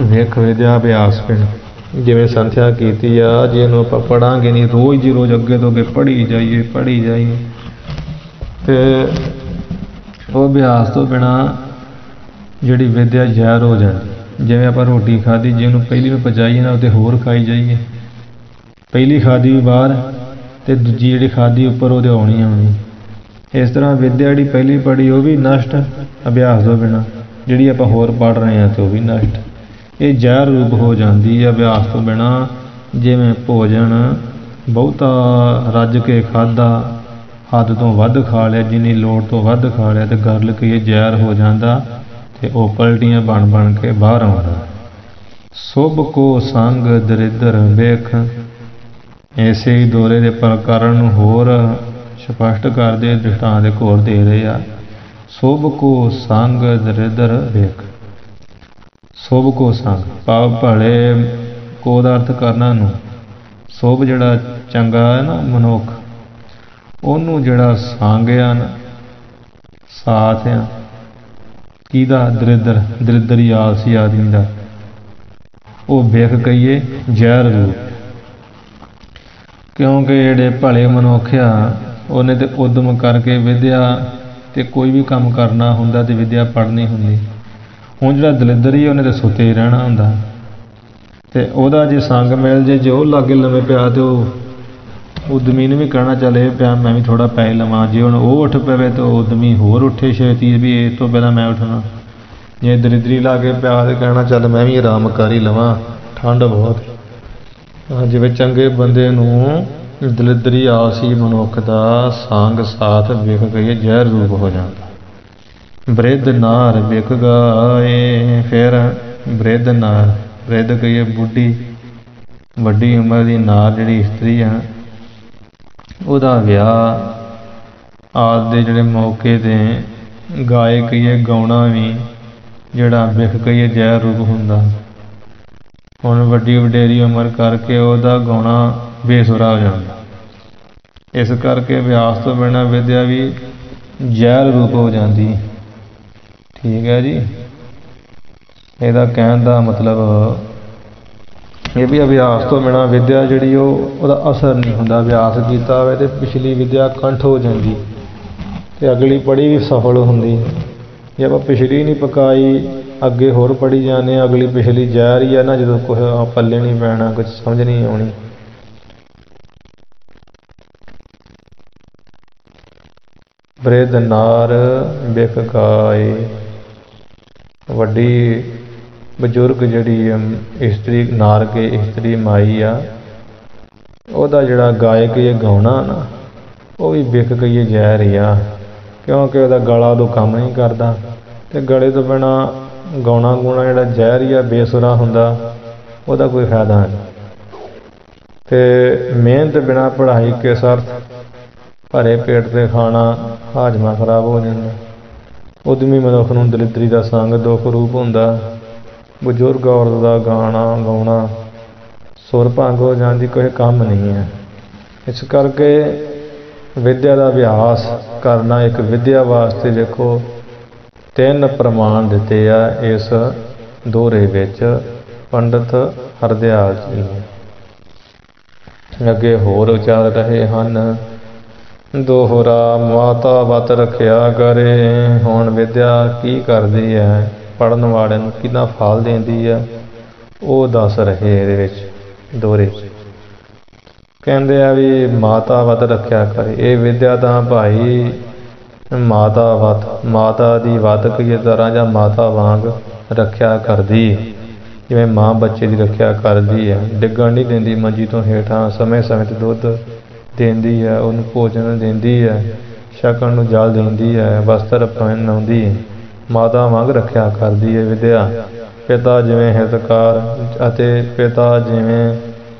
ਵੇਖ ਵਿਦਿਆ ਅਭਿਆਸ ਪਿੰਡ ਜਿਵੇਂ ਸੰਥਿਆ ਕੀਤੀ ਆ, ਜੇ ਇਹਨੂੰ ਆਪਾਂ ਪੜ੍ਹਾਂਗੇ ਨਹੀਂ, ਰੋਜ਼ ਦੀ ਰੋਜ਼ ਅੱਗੇ ਤੋਂ ਅੱਗੇ ਪੜ੍ਹੀ ਜਾਈਏ ਪੜ੍ਹੀ ਜਾਈਏ ਤੇ ਉਹ ਅਭਿਆਸ ਤੋਂ ਬਿਨਾਂ ਜਿਹੜੀ ਵਿਦਿਆ ਜ਼ਹਿਰ ਹੋ ਜਾਂਦੀ। ਜਿਵੇਂ ਆਪਾਂ ਰੋਟੀ ਖਾਧੀ, ਜੇ ਉਹਨੂੰ ਪਹਿਲੀ ਨੂੰ ਪਚਾਈਏ ਨਾ, ਉਹਤੇ ਹੋਰ ਖਾਈ ਜਾਈਏ, ਪਹਿਲੀ ਖਾਧੀ ਵੀ ਬਾਹਰ ਅਤੇ ਦੂਜੀ ਜਿਹੜੀ ਖਾਧੀ ਉੱਪਰ ਉਹਦੇ ਆਉਣੀ ਆਉਣੀ। ਇਸ ਤਰ੍ਹਾਂ ਵਿਦਿਆ ਜਿਹੜੀ ਪਹਿਲੀ ਪੜ੍ਹੀ ਉਹ ਵੀ ਨਸ਼ਟ ਅਭਿਆਸ ਤੋਂ ਬਿਨਾਂ, ਜਿਹੜੀ ਆਪਾਂ ਹੋਰ ਪੜ੍ਹ ਰਹੇ ਹਾਂ ਅਤੇ ਉਹ ਵੀ ਨਸ਼ਟ। ਇਹ ਜ਼ਹਿਰ ਰੂਪ ਹੋ ਜਾਂਦੀ ਹੈ ਅਭਿਆਸ ਤੋਂ ਬਿਨਾਂ। ਜਿਵੇਂ ਭੋਜਨ ਬਹੁਤਾ ਰੱਜ ਕੇ ਖਾਧਾ, ਹੱਦ ਤੋਂ ਵੱਧ ਖਾ ਲਿਆ, ਜਿੰਨੀ ਲੋੜ ਤੋਂ ਵੱਧ ਖਾ ਲਿਆ, ਅਤੇ ਗਰਲ ਕਹੀਏ ਜ਼ਹਿਰ ਹੋ ਜਾਂਦਾ ਅਤੇ ਉਹ ਪਲਟੀਆਂ ਬਣ ਬਣ ਕੇ ਬਾਹਰ ਆਉਂਦਾ। ਸੁਭ ਕੋ ਸੰਗ ਦਰਿਦਰ ਵੇਖ, ਇਸੇ ਹੀ ਦੋਰੇ ਦੇ ਪ੍ਰਕਰਨ ਨੂੰ ਹੋਰ ਸਪਸ਼ਟ ਕਰਦੇ ਦ੍ਰਿਸ਼ਟਾਂਤ ਦੇ ਘੋਰ ਦੇ ਰਹੇ ਆ। ਸੁਭ ਕੋ ਸੰਗ ਦਰਿਦਰ ਵੇਖ, ਸੁਭ ਕੋ ਸੰਗ ਭਾਵ ਭਲੇ ਕੋ ਦਾ ਅਰਥ ਕਰਨਾ ਨੂੰ, ਸੁਭ ਜਿਹੜਾ ਚੰਗਾ ਹੈ ਨਾ ਮਨੁੱਖ, ਉਹਨੂੰ ਜਿਹੜਾ ਸੰਗ ਆ ਨਾ, ਸਾਥ ਆ ਕਿਹਦਾ, ਦਰਿਦਰ ਦਰਿਦਰੀ ਆਲਸੀ ਆਦਮੀ ਦਾ, ਉਹ ਵੇਖ ਕਹੀਏ ਜ਼ਹਿਰ ਰੂਪ। ਕਿਉਂਕਿ ਜਿਹੜੇ ਭਲੇ ਮਨੁੱਖ ਆ ਉਹਨੇ ਤਾਂ ਉਦਮ ਕਰਕੇ ਵਿਦਿਆ ਅਤੇ ਕੋਈ ਵੀ ਕੰਮ ਕਰਨਾ ਹੁੰਦਾ ਅਤੇ ਵਿਦਿਆ ਪੜ੍ਹਨੀ ਹੁੰਦੀ। ਹੁਣ ਜਿਹੜਾ ਦਲਿੱਦਰ ਹੀ ਉਹਨੇ ਤਾਂ ਸੁੱਤੇ ਹੀ ਰਹਿਣਾ ਹੁੰਦਾ, ਅਤੇ ਉਹਦਾ ਜੇ ਸੰਗ ਮਿਲ ਜੇ, ਜੇ ਉਹ ਲਾਗੇ ਲੰਮੇ ਪਿਆ ਅਤੇ ਉਹ ਉਦਮੀ ਨੂੰ ਵੀ ਕਹਿਣਾ ਚੱਲ ਇਹ ਪਿਆ ਮੈਂ ਵੀ ਥੋੜ੍ਹਾ ਪੈ ਲਵਾਂ। ਜੇ ਹੁਣ ਉਹ ਉੱਠ ਪਵੇ ਤਾਂ ਉਦਮੀ ਹੋਰ ਉੱਠੇ ਛੇਤੀ ਵੀ ਇਹ ਤੋਂ ਪਹਿਲਾਂ ਮੈਂ ਉੱਠਣਾ। ਜੇ ਦਲਿੱਦਰੀ ਲਾਗੇ ਪਿਆ ਅਤੇ ਕਹਿਣਾ ਚੱਲ ਮੈਂ ਵੀ ਆਰਾਮ ਕਰ ਹੀ ਲਵਾਂ, ਠੰਡ ਬਹੁਤ। ਜਿਵੇਂ ਚੰਗੇ ਬੰਦੇ ਨੂੰ ਦਲਿੱਦਰੀ ਆਲਸੀ ਮਨੁੱਖ ਦਾ ਸੰਗ ਸਾਥ ਵੇਖ ਕੇ ਜ਼ਹਿਰ ਰੂਪ ਹੋ ਜਾਂਦਾ। ਬ੍ਰਿਧ ਨਾਰ ਵਿਕ ਗਾਏ, ਫਿਰ ਬ੍ਰਿਧ ਨਾਰ, ਬ੍ਰਿਧ ਕਹੀਏ ਬੁੱਢੀ ਵੱਡੀ ਉਮਰ ਦੀ ਨਾਰ ਜਿਹੜੀ ਇਸਤਰੀ ਆ, ਉਹਦਾ ਵਿਆਹ ਆਦਿ ਦੇ ਜਿਹੜੇ ਮੌਕੇ 'ਤੇ ਗਾਏ ਕਹੀਏ ਗਾਉਣਾ ਵੀ ਜਿਹੜਾ ਵਿਖ ਕਹੀਏ ਜ਼ਹਿਰ ਰੂਪ ਹੁੰਦਾ। ਹੁਣ ਵੱਡੀ ਵਡੇਰੀ ਉਮਰ ਕਰਕੇ ਉਹਦਾ ਗਾਉਣਾ ਬੇਸੁਰਾ ਹੋ ਜਾਂਦਾ। ਇਸ ਕਰਕੇ ਅਭਿਆਸ ਤੋਂ ਬਿਨਾਂ ਵਿਦਿਆ ਵੀ ਜ਼ਹਿਰ ਰੂਪ ਹੋ ਜਾਂਦੀ। ਠੀਕ ਹੈ ਜੀ, ਇਹਦਾ ਕਹਿਣ ਦਾ ਮਤਲਬ ਇਹ ਵੀ ਅਭਿਆਸ ਤੋਂ ਬਿਨਾਂ ਵਿਦਿਆ ਜਿਹੜੀ ਉਹ ਉਹਦਾ ਅਸਰ ਨਹੀਂ ਹੁੰਦਾ। ਅਭਿਆਸ ਕੀਤਾ ਹੋਵੇ ਤਾਂ ਪਿਛਲੀ ਵਿਦਿਆ ਕੰਠ ਹੋ ਜਾਂਦੀ ਅਤੇ ਅਗਲੀ ਪੜ੍ਹੀ ਵੀ ਸਫਲ ਹੁੰਦੀ। ਜੇ ਆਪਾਂ ਪਿਛਲੀ ਨਹੀਂ ਪਕਾਈ ਅੱਗੇ ਹੋਰ ਪੜ੍ਹੀ ਜਾਂਦੇ ਹਾਂ, ਅਗਲੀ ਪਿਛਲੀ ਜ਼ਹਿਰ ਹੀ ਆ ਨਾ, ਜਦੋਂ ਕੁਛ ਪੱਲੇ ਨਹੀਂ ਪੈਣਾ, ਕੁਛ ਸਮਝ ਨਹੀਂ ਆਉਣੀ। ਬ੍ਰਿਧ ਨਾਰ ਵਿਖ ਗਾਏ, ਵੱਡੀ ਬਜ਼ੁਰਗ ਜਿਹੜੀ ਇਸਤਰੀ ਨਾਰ ਕੇ ਇਸਤਰੀ ਮਾਈ ਆ, ਉਹਦਾ ਜਿਹੜਾ ਗਾਇਕ ਇਹ ਗਾਉਣਾ ਨਾ ਉਹ ਵੀ ਵਿਖ ਕਹੀਏ ਜ਼ਹਿਰ ਹੀ ਆ। ਕਿਉਂਕਿ ਉਹਦਾ ਗਲਾ ਉਦੋਂ ਕੰਮ ਨਹੀਂ ਕਰਦਾ ਅਤੇ ਗਲੇ ਤੋਂ ਬਿਨਾਂ ਗਾਉਣਾ ਗਾਉਣਾ ਜਿਹੜਾ ਜ਼ਹਿਰ ਹੀ ਆ, ਬੇਸੁਰਾ ਹੁੰਦਾ, ਉਹਦਾ ਕੋਈ ਫਾਇਦਾ ਨਹੀਂ। ਅਤੇ ਮਿਹਨਤ ਬਿਨਾਂ ਪੜ੍ਹਾਈ ਕਿਸ ਅਰਥ, ਭਰੇ ਪੇਟ 'ਤੇ ਖਾਣਾ ਹਾਜ਼ਮਾ ਖਰਾਬ ਹੋ ਜਾਂਦਾ। ਉਦਮੀ ਮਨੁੱਖ ਨੂੰ ਦਲਿੱਦਰੀ ਦਾ ਸੰਗ ਦੁੱਖ ਰੂਪ ਹੁੰਦਾ। ਬਜ਼ੁਰਗ ਔਰਤ ਦਾ ਗਾਣਾ ਗਾਉਣਾ ਸੁਰ ਭੰਗ ਹੋ ਜਾਂਦੀ, ਕੋਈ ਕੰਮ ਨਹੀਂ ਹੈ। ਇਸ ਕਰਕੇ ਵਿਦਿਆ ਦਾ ਅਭਿਆਸ ਕਰਨਾ, ਇੱਕ ਵਿਦਿਆ ਵਾਸਤੇ ਵੇਖੋ ਤਿੰਨ ਪ੍ਰਮਾਣ ਦਿੱਤੇ ਆ ਇਸ ਦੋਹਰੇ ਵਿੱਚ ਪੰਡਿਤ ਹਰਦਿਆਲ ਜੀ ਨੇ। ਅੱਗੇ ਹੋਰ ਉਚਾਰ ਰਹੇ ਹਨ, ਦੋਹਰਾ ਮਾਤਾ ਵਤ ਰੱਖਿਆ ਕਰੇ। ਹੁਣ ਵਿਦਿਆ ਕੀ ਕਰਦੀ ਹੈ, ਪੜ੍ਹਨ ਵਾਲੇ ਨੂੰ ਕਿੰਨਾ ਫਲ ਦਿੰਦੀ ਹੈ, ਉਹ ਦੱਸ ਰਹੇ ਇਹਦੇ ਵਿੱਚ ਦੋਹਰੇ 'ਚ। ਕਹਿੰਦੇ ਆ ਵੀ ਮਾਤਾ ਵਤ ਰੱਖਿਆ ਕਰੇ। ਇਹ ਵਿਦਿਆ ਤਾਂ ਭਾਈ ਮਾਤਾ ਵਤ, ਮਾਤਾ ਦੀ ਵਤ ਕਈ ਤਰ੍ਹਾਂ ਜਾਂ ਮਾਤਾ ਵਾਂਗ ਰੱਖਿਆ ਕਰਦੀ। ਜਿਵੇਂ ਮਾਂ ਬੱਚੇ ਦੀ ਰੱਖਿਆ ਕਰਦੀ ਹੈ, ਡਿੱਗਣ ਨਹੀਂ ਦਿੰਦੀ ਮੰਜੀ ਤੋਂ ਹੇਠਾਂ, ਸਮੇਂ ਸਮੇਂ 'ਤੇ ਦੁੱਧ ਦਿੰਦੀ ਹੈ, ਉਹਨੂੰ ਭੋਜਨ ਦਿੰਦੀ ਹੈ, ਛਕਣ ਨੂੰ ਜਲ ਦਿੰਦੀ ਹੈ, ਵਸਤਰ ਪਹਿਨਾਉਂਦੀ, ਮਾਤਾ ਵਾਂਗ ਰੱਖਿਆ ਕਰਦੀ ਹੈ ਵਿਦਿਆ। ਪਿਤਾ ਜਿਵੇਂ ਹਿਤਕਾਰ ਅਤੇ ਪਿਤਾ ਜਿਵੇਂ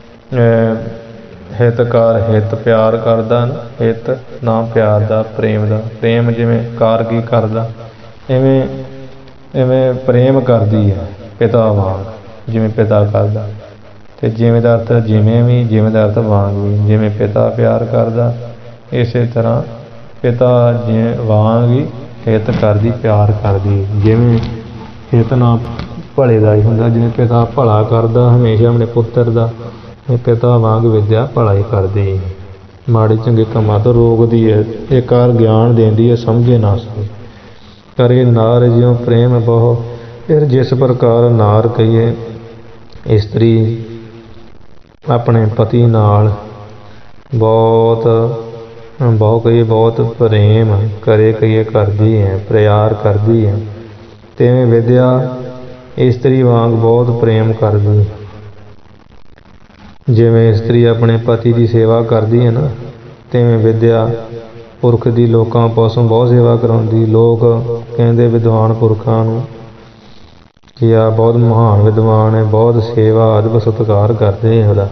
ਹਿਤਕਾਰ, ਹਿਤ ਪਿਆਰ ਕਰਦਾ, ਹਿਤ ਨਾਮ ਪਿਆਰ ਦਾ, ਪ੍ਰੇਮ ਦਾ, ਪ੍ਰੇਮ ਜਿਵੇਂ ਕਾਰ ਕੀ ਕਰਦਾ, ਇਵੇਂ ਇਵੇਂ ਪ੍ਰੇਮ ਕਰਦੀ ਹੈ ਪਿਤਾ ਵਾਂਗ, ਜਿਵੇਂ ਪਿਤਾ ਕਰਦਾ। ਅਤੇ ਜਿਵੇਂ ਦਾ ਅਰਥ ਜਿਵੇਂ ਵੀ, ਜਿਵੇਂ ਦਾ ਅਰਥ ਵਾਂਗ ਵੀ। ਜਿਵੇਂ ਪਿਤਾ ਪਿਆਰ ਕਰਦਾ, ਇਸੇ ਤਰ੍ਹਾਂ ਪਿਤਾ ਜਿਵੇਂ ਵਾਂਗ ਹੀ ਹਿਤ ਕਰਦੀ, ਪਿਆਰ ਕਰਦੀ। ਜਿਵੇਂ ਹਿਤ ਨਾਲ ਭਲੇ ਦਾ ਹੀ ਹੁੰਦਾ। ਜਿਵੇਂ ਪਿਤਾ ਭਲਾ ਕਰਦਾ ਹਮੇਸ਼ਾ ਆਪਣੇ ਪੁੱਤਰ ਦਾ, ਇਹ ਪਿਤਾ ਵਾਂਗ ਵਿਦਿਆ ਭਲਾ ਹੀ ਕਰਦੀ, ਮਾੜੇ ਚੰਗੇ ਕੰਮਾਂ ਤੋਂ ਰੋਕਦੀ ਹੈ। ਇਹ ਕਾਰ ਗਿਆਨ ਦਿੰਦੀ ਹੈ, ਸਮਝੇ ਨਾ ਸਕੇ ਕਰੇ ਨਾਰ ਜਿਉ ਪ੍ਰੇਮ ਬਹੁ। ਫਿਰ ਜਿਸ ਪ੍ਰਕਾਰ ਨਾਰ ਕਹੀਏ ਇਸਤਰੀ ਆਪਣੇ ਪਤੀ ਨਾਲ ਬਹੁਤ ਬਹੁ ਕਹੀਏ ਬਹੁਤ ਪ੍ਰੇਮ ਕਰੇ ਕਹੀਏ ਕਰਦੀ ਹੈ, ਪਿਆਰ ਕਰਦੀ ਹੈ, ਤਿਵੇਂ ਵਿਦਿਆ ਇਸਤਰੀ ਵਾਂਗ ਬਹੁਤ ਪ੍ਰੇਮ ਕਰਦੀ। ਜਿਵੇਂ ਇਸਤਰੀ ਆਪਣੇ ਪਤੀ ਦੀ ਸੇਵਾ ਕਰਦੀ ਹੈ ਨਾ, ਤਿਵੇਂ ਵਿਦਿਆ ਪੁਰਖ ਦੀ ਲੋਕਾਂ ਪਾਸੋਂ ਬਹੁਤ ਸੇਵਾ ਕਰਾਉਂਦੀ। ਲੋਕ ਕਹਿੰਦੇ ਵਿਦਵਾਨ ਪੁਰਖਾਂ ਨੂੰ ਕਿ ਆ ਬਹੁਤ ਮਹਾਨ ਵਿਦਵਾਨ ਹੈ, ਬਹੁਤ ਸੇਵਾ ਅਦਬ ਸਤਿਕਾਰ ਕਰਦੇ ਉਹਦਾ।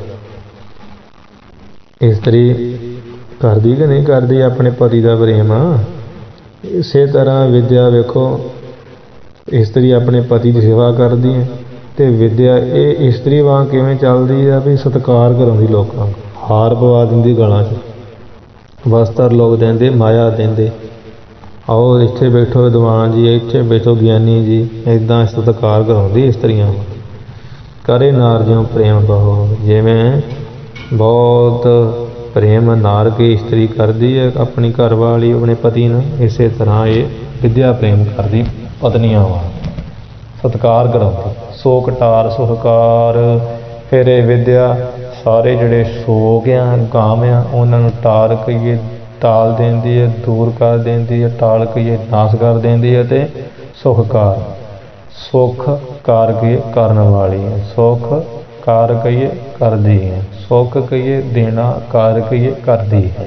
ਇਸਤਰੀ ਕਰਦੀ ਕਿ ਨਹੀਂ ਕਰਦੀ ਆਪਣੇ ਪਤੀ ਦਾ ਪ੍ਰੇਮ। ਇਸੇ ਤਰ੍ਹਾਂ ਵਿਦਿਆ ਵੇਖੋ, ਇਸਤਰੀ ਆਪਣੇ ਪਤੀ ਦੀ ਸੇਵਾ ਕਰਦੀ ਹੈ ਅਤੇ ਵਿਦਿਆ ਇਹ ਇਸਤਰੀ ਵਾਂਗ ਕਿਵੇਂ ਚੱਲਦੀ ਆ ਵੀ ਸਤਿਕਾਰ ਕਰਾਉਂਦੀ ਲੋਕਾਂ ਨੂੰ। ਹਾਰ ਪਵਾ ਦਿੰਦੀ ਗਲਾਂ 'ਚ, ਵਸਤਰ ਲੋਕ ਦਿੰਦੇ, ਮਾਇਆ ਦਿੰਦੇ, ਆਓ ਇੱਥੇ ਬੈਠੋ ਵਿਦਵਾਨ ਜੀ, ਇੱਥੇ ਬੈਠੋ ਗਿਆਨੀ ਜੀ, ਇੱਦਾਂ ਸਤਿਕਾਰ ਕਰਾਉਂਦੀ ਇਸਤਰੀਆਂ। ਕਰੇ ਨਾਰ ਜਿਉ ਪ੍ਰੇਮ ਬਹੁ। ਜਿਵੇਂ ਬਹੁਤ ਪ੍ਰੇਮ ਨਾਰ ਕੀ ਇਸਤਰੀ ਕਰਦੀ ਹੈ ਆਪਣੀ ਘਰ ਵਾਲੀ ਆਪਣੇ ਪਤੀ ਨੂੰ, ਇਸੇ ਤਰ੍ਹਾਂ ਇਹ ਵਿਦਿਆ ਪ੍ਰੇਮ ਕਰਦੀ ਪਤਨੀਆਂ ਵਾਂਗ, ਸਤਿਕਾਰ ਕਰਾਉਂਦੀ। ਸੋ ਕਟਾਰ ਸੁਖਕਾਰ। ਫਿਰ ਇਹ ਵਿਦਿਆ ਸਾਰੇ ਜਿਹੜੇ ਸੋਗ ਆ ਕਾਮ ਆ ਉਹਨਾਂ ਨੂੰ ਟਾਰ ਕਹੀਏ ਟਾਲ ਦਿੰਦੀ ਹੈ, ਦੂਰ ਕਰ ਦਿੰਦੀ ਹੈ, ਟਾਲ ਕਹੀਏ ਨਾਸ ਕਰ ਦਿੰਦੀ ਹੈ। ਅਤੇ ਸੁਖਕਾਰ ਸੁੱਖ ਕਾਰ ਕਹੀਏ ਕਰਨ ਵਾਲੀ ਹੈ, ਸੁੱਖ ਕਾਰ ਕਹੀਏ ਕਰਦੀ ਹੈ, ਸੁੱਖ ਕਹੀਏ ਦੇਣਾ ਕਾਰ ਕਹੀਏ ਕਰਦੀ ਹੈ।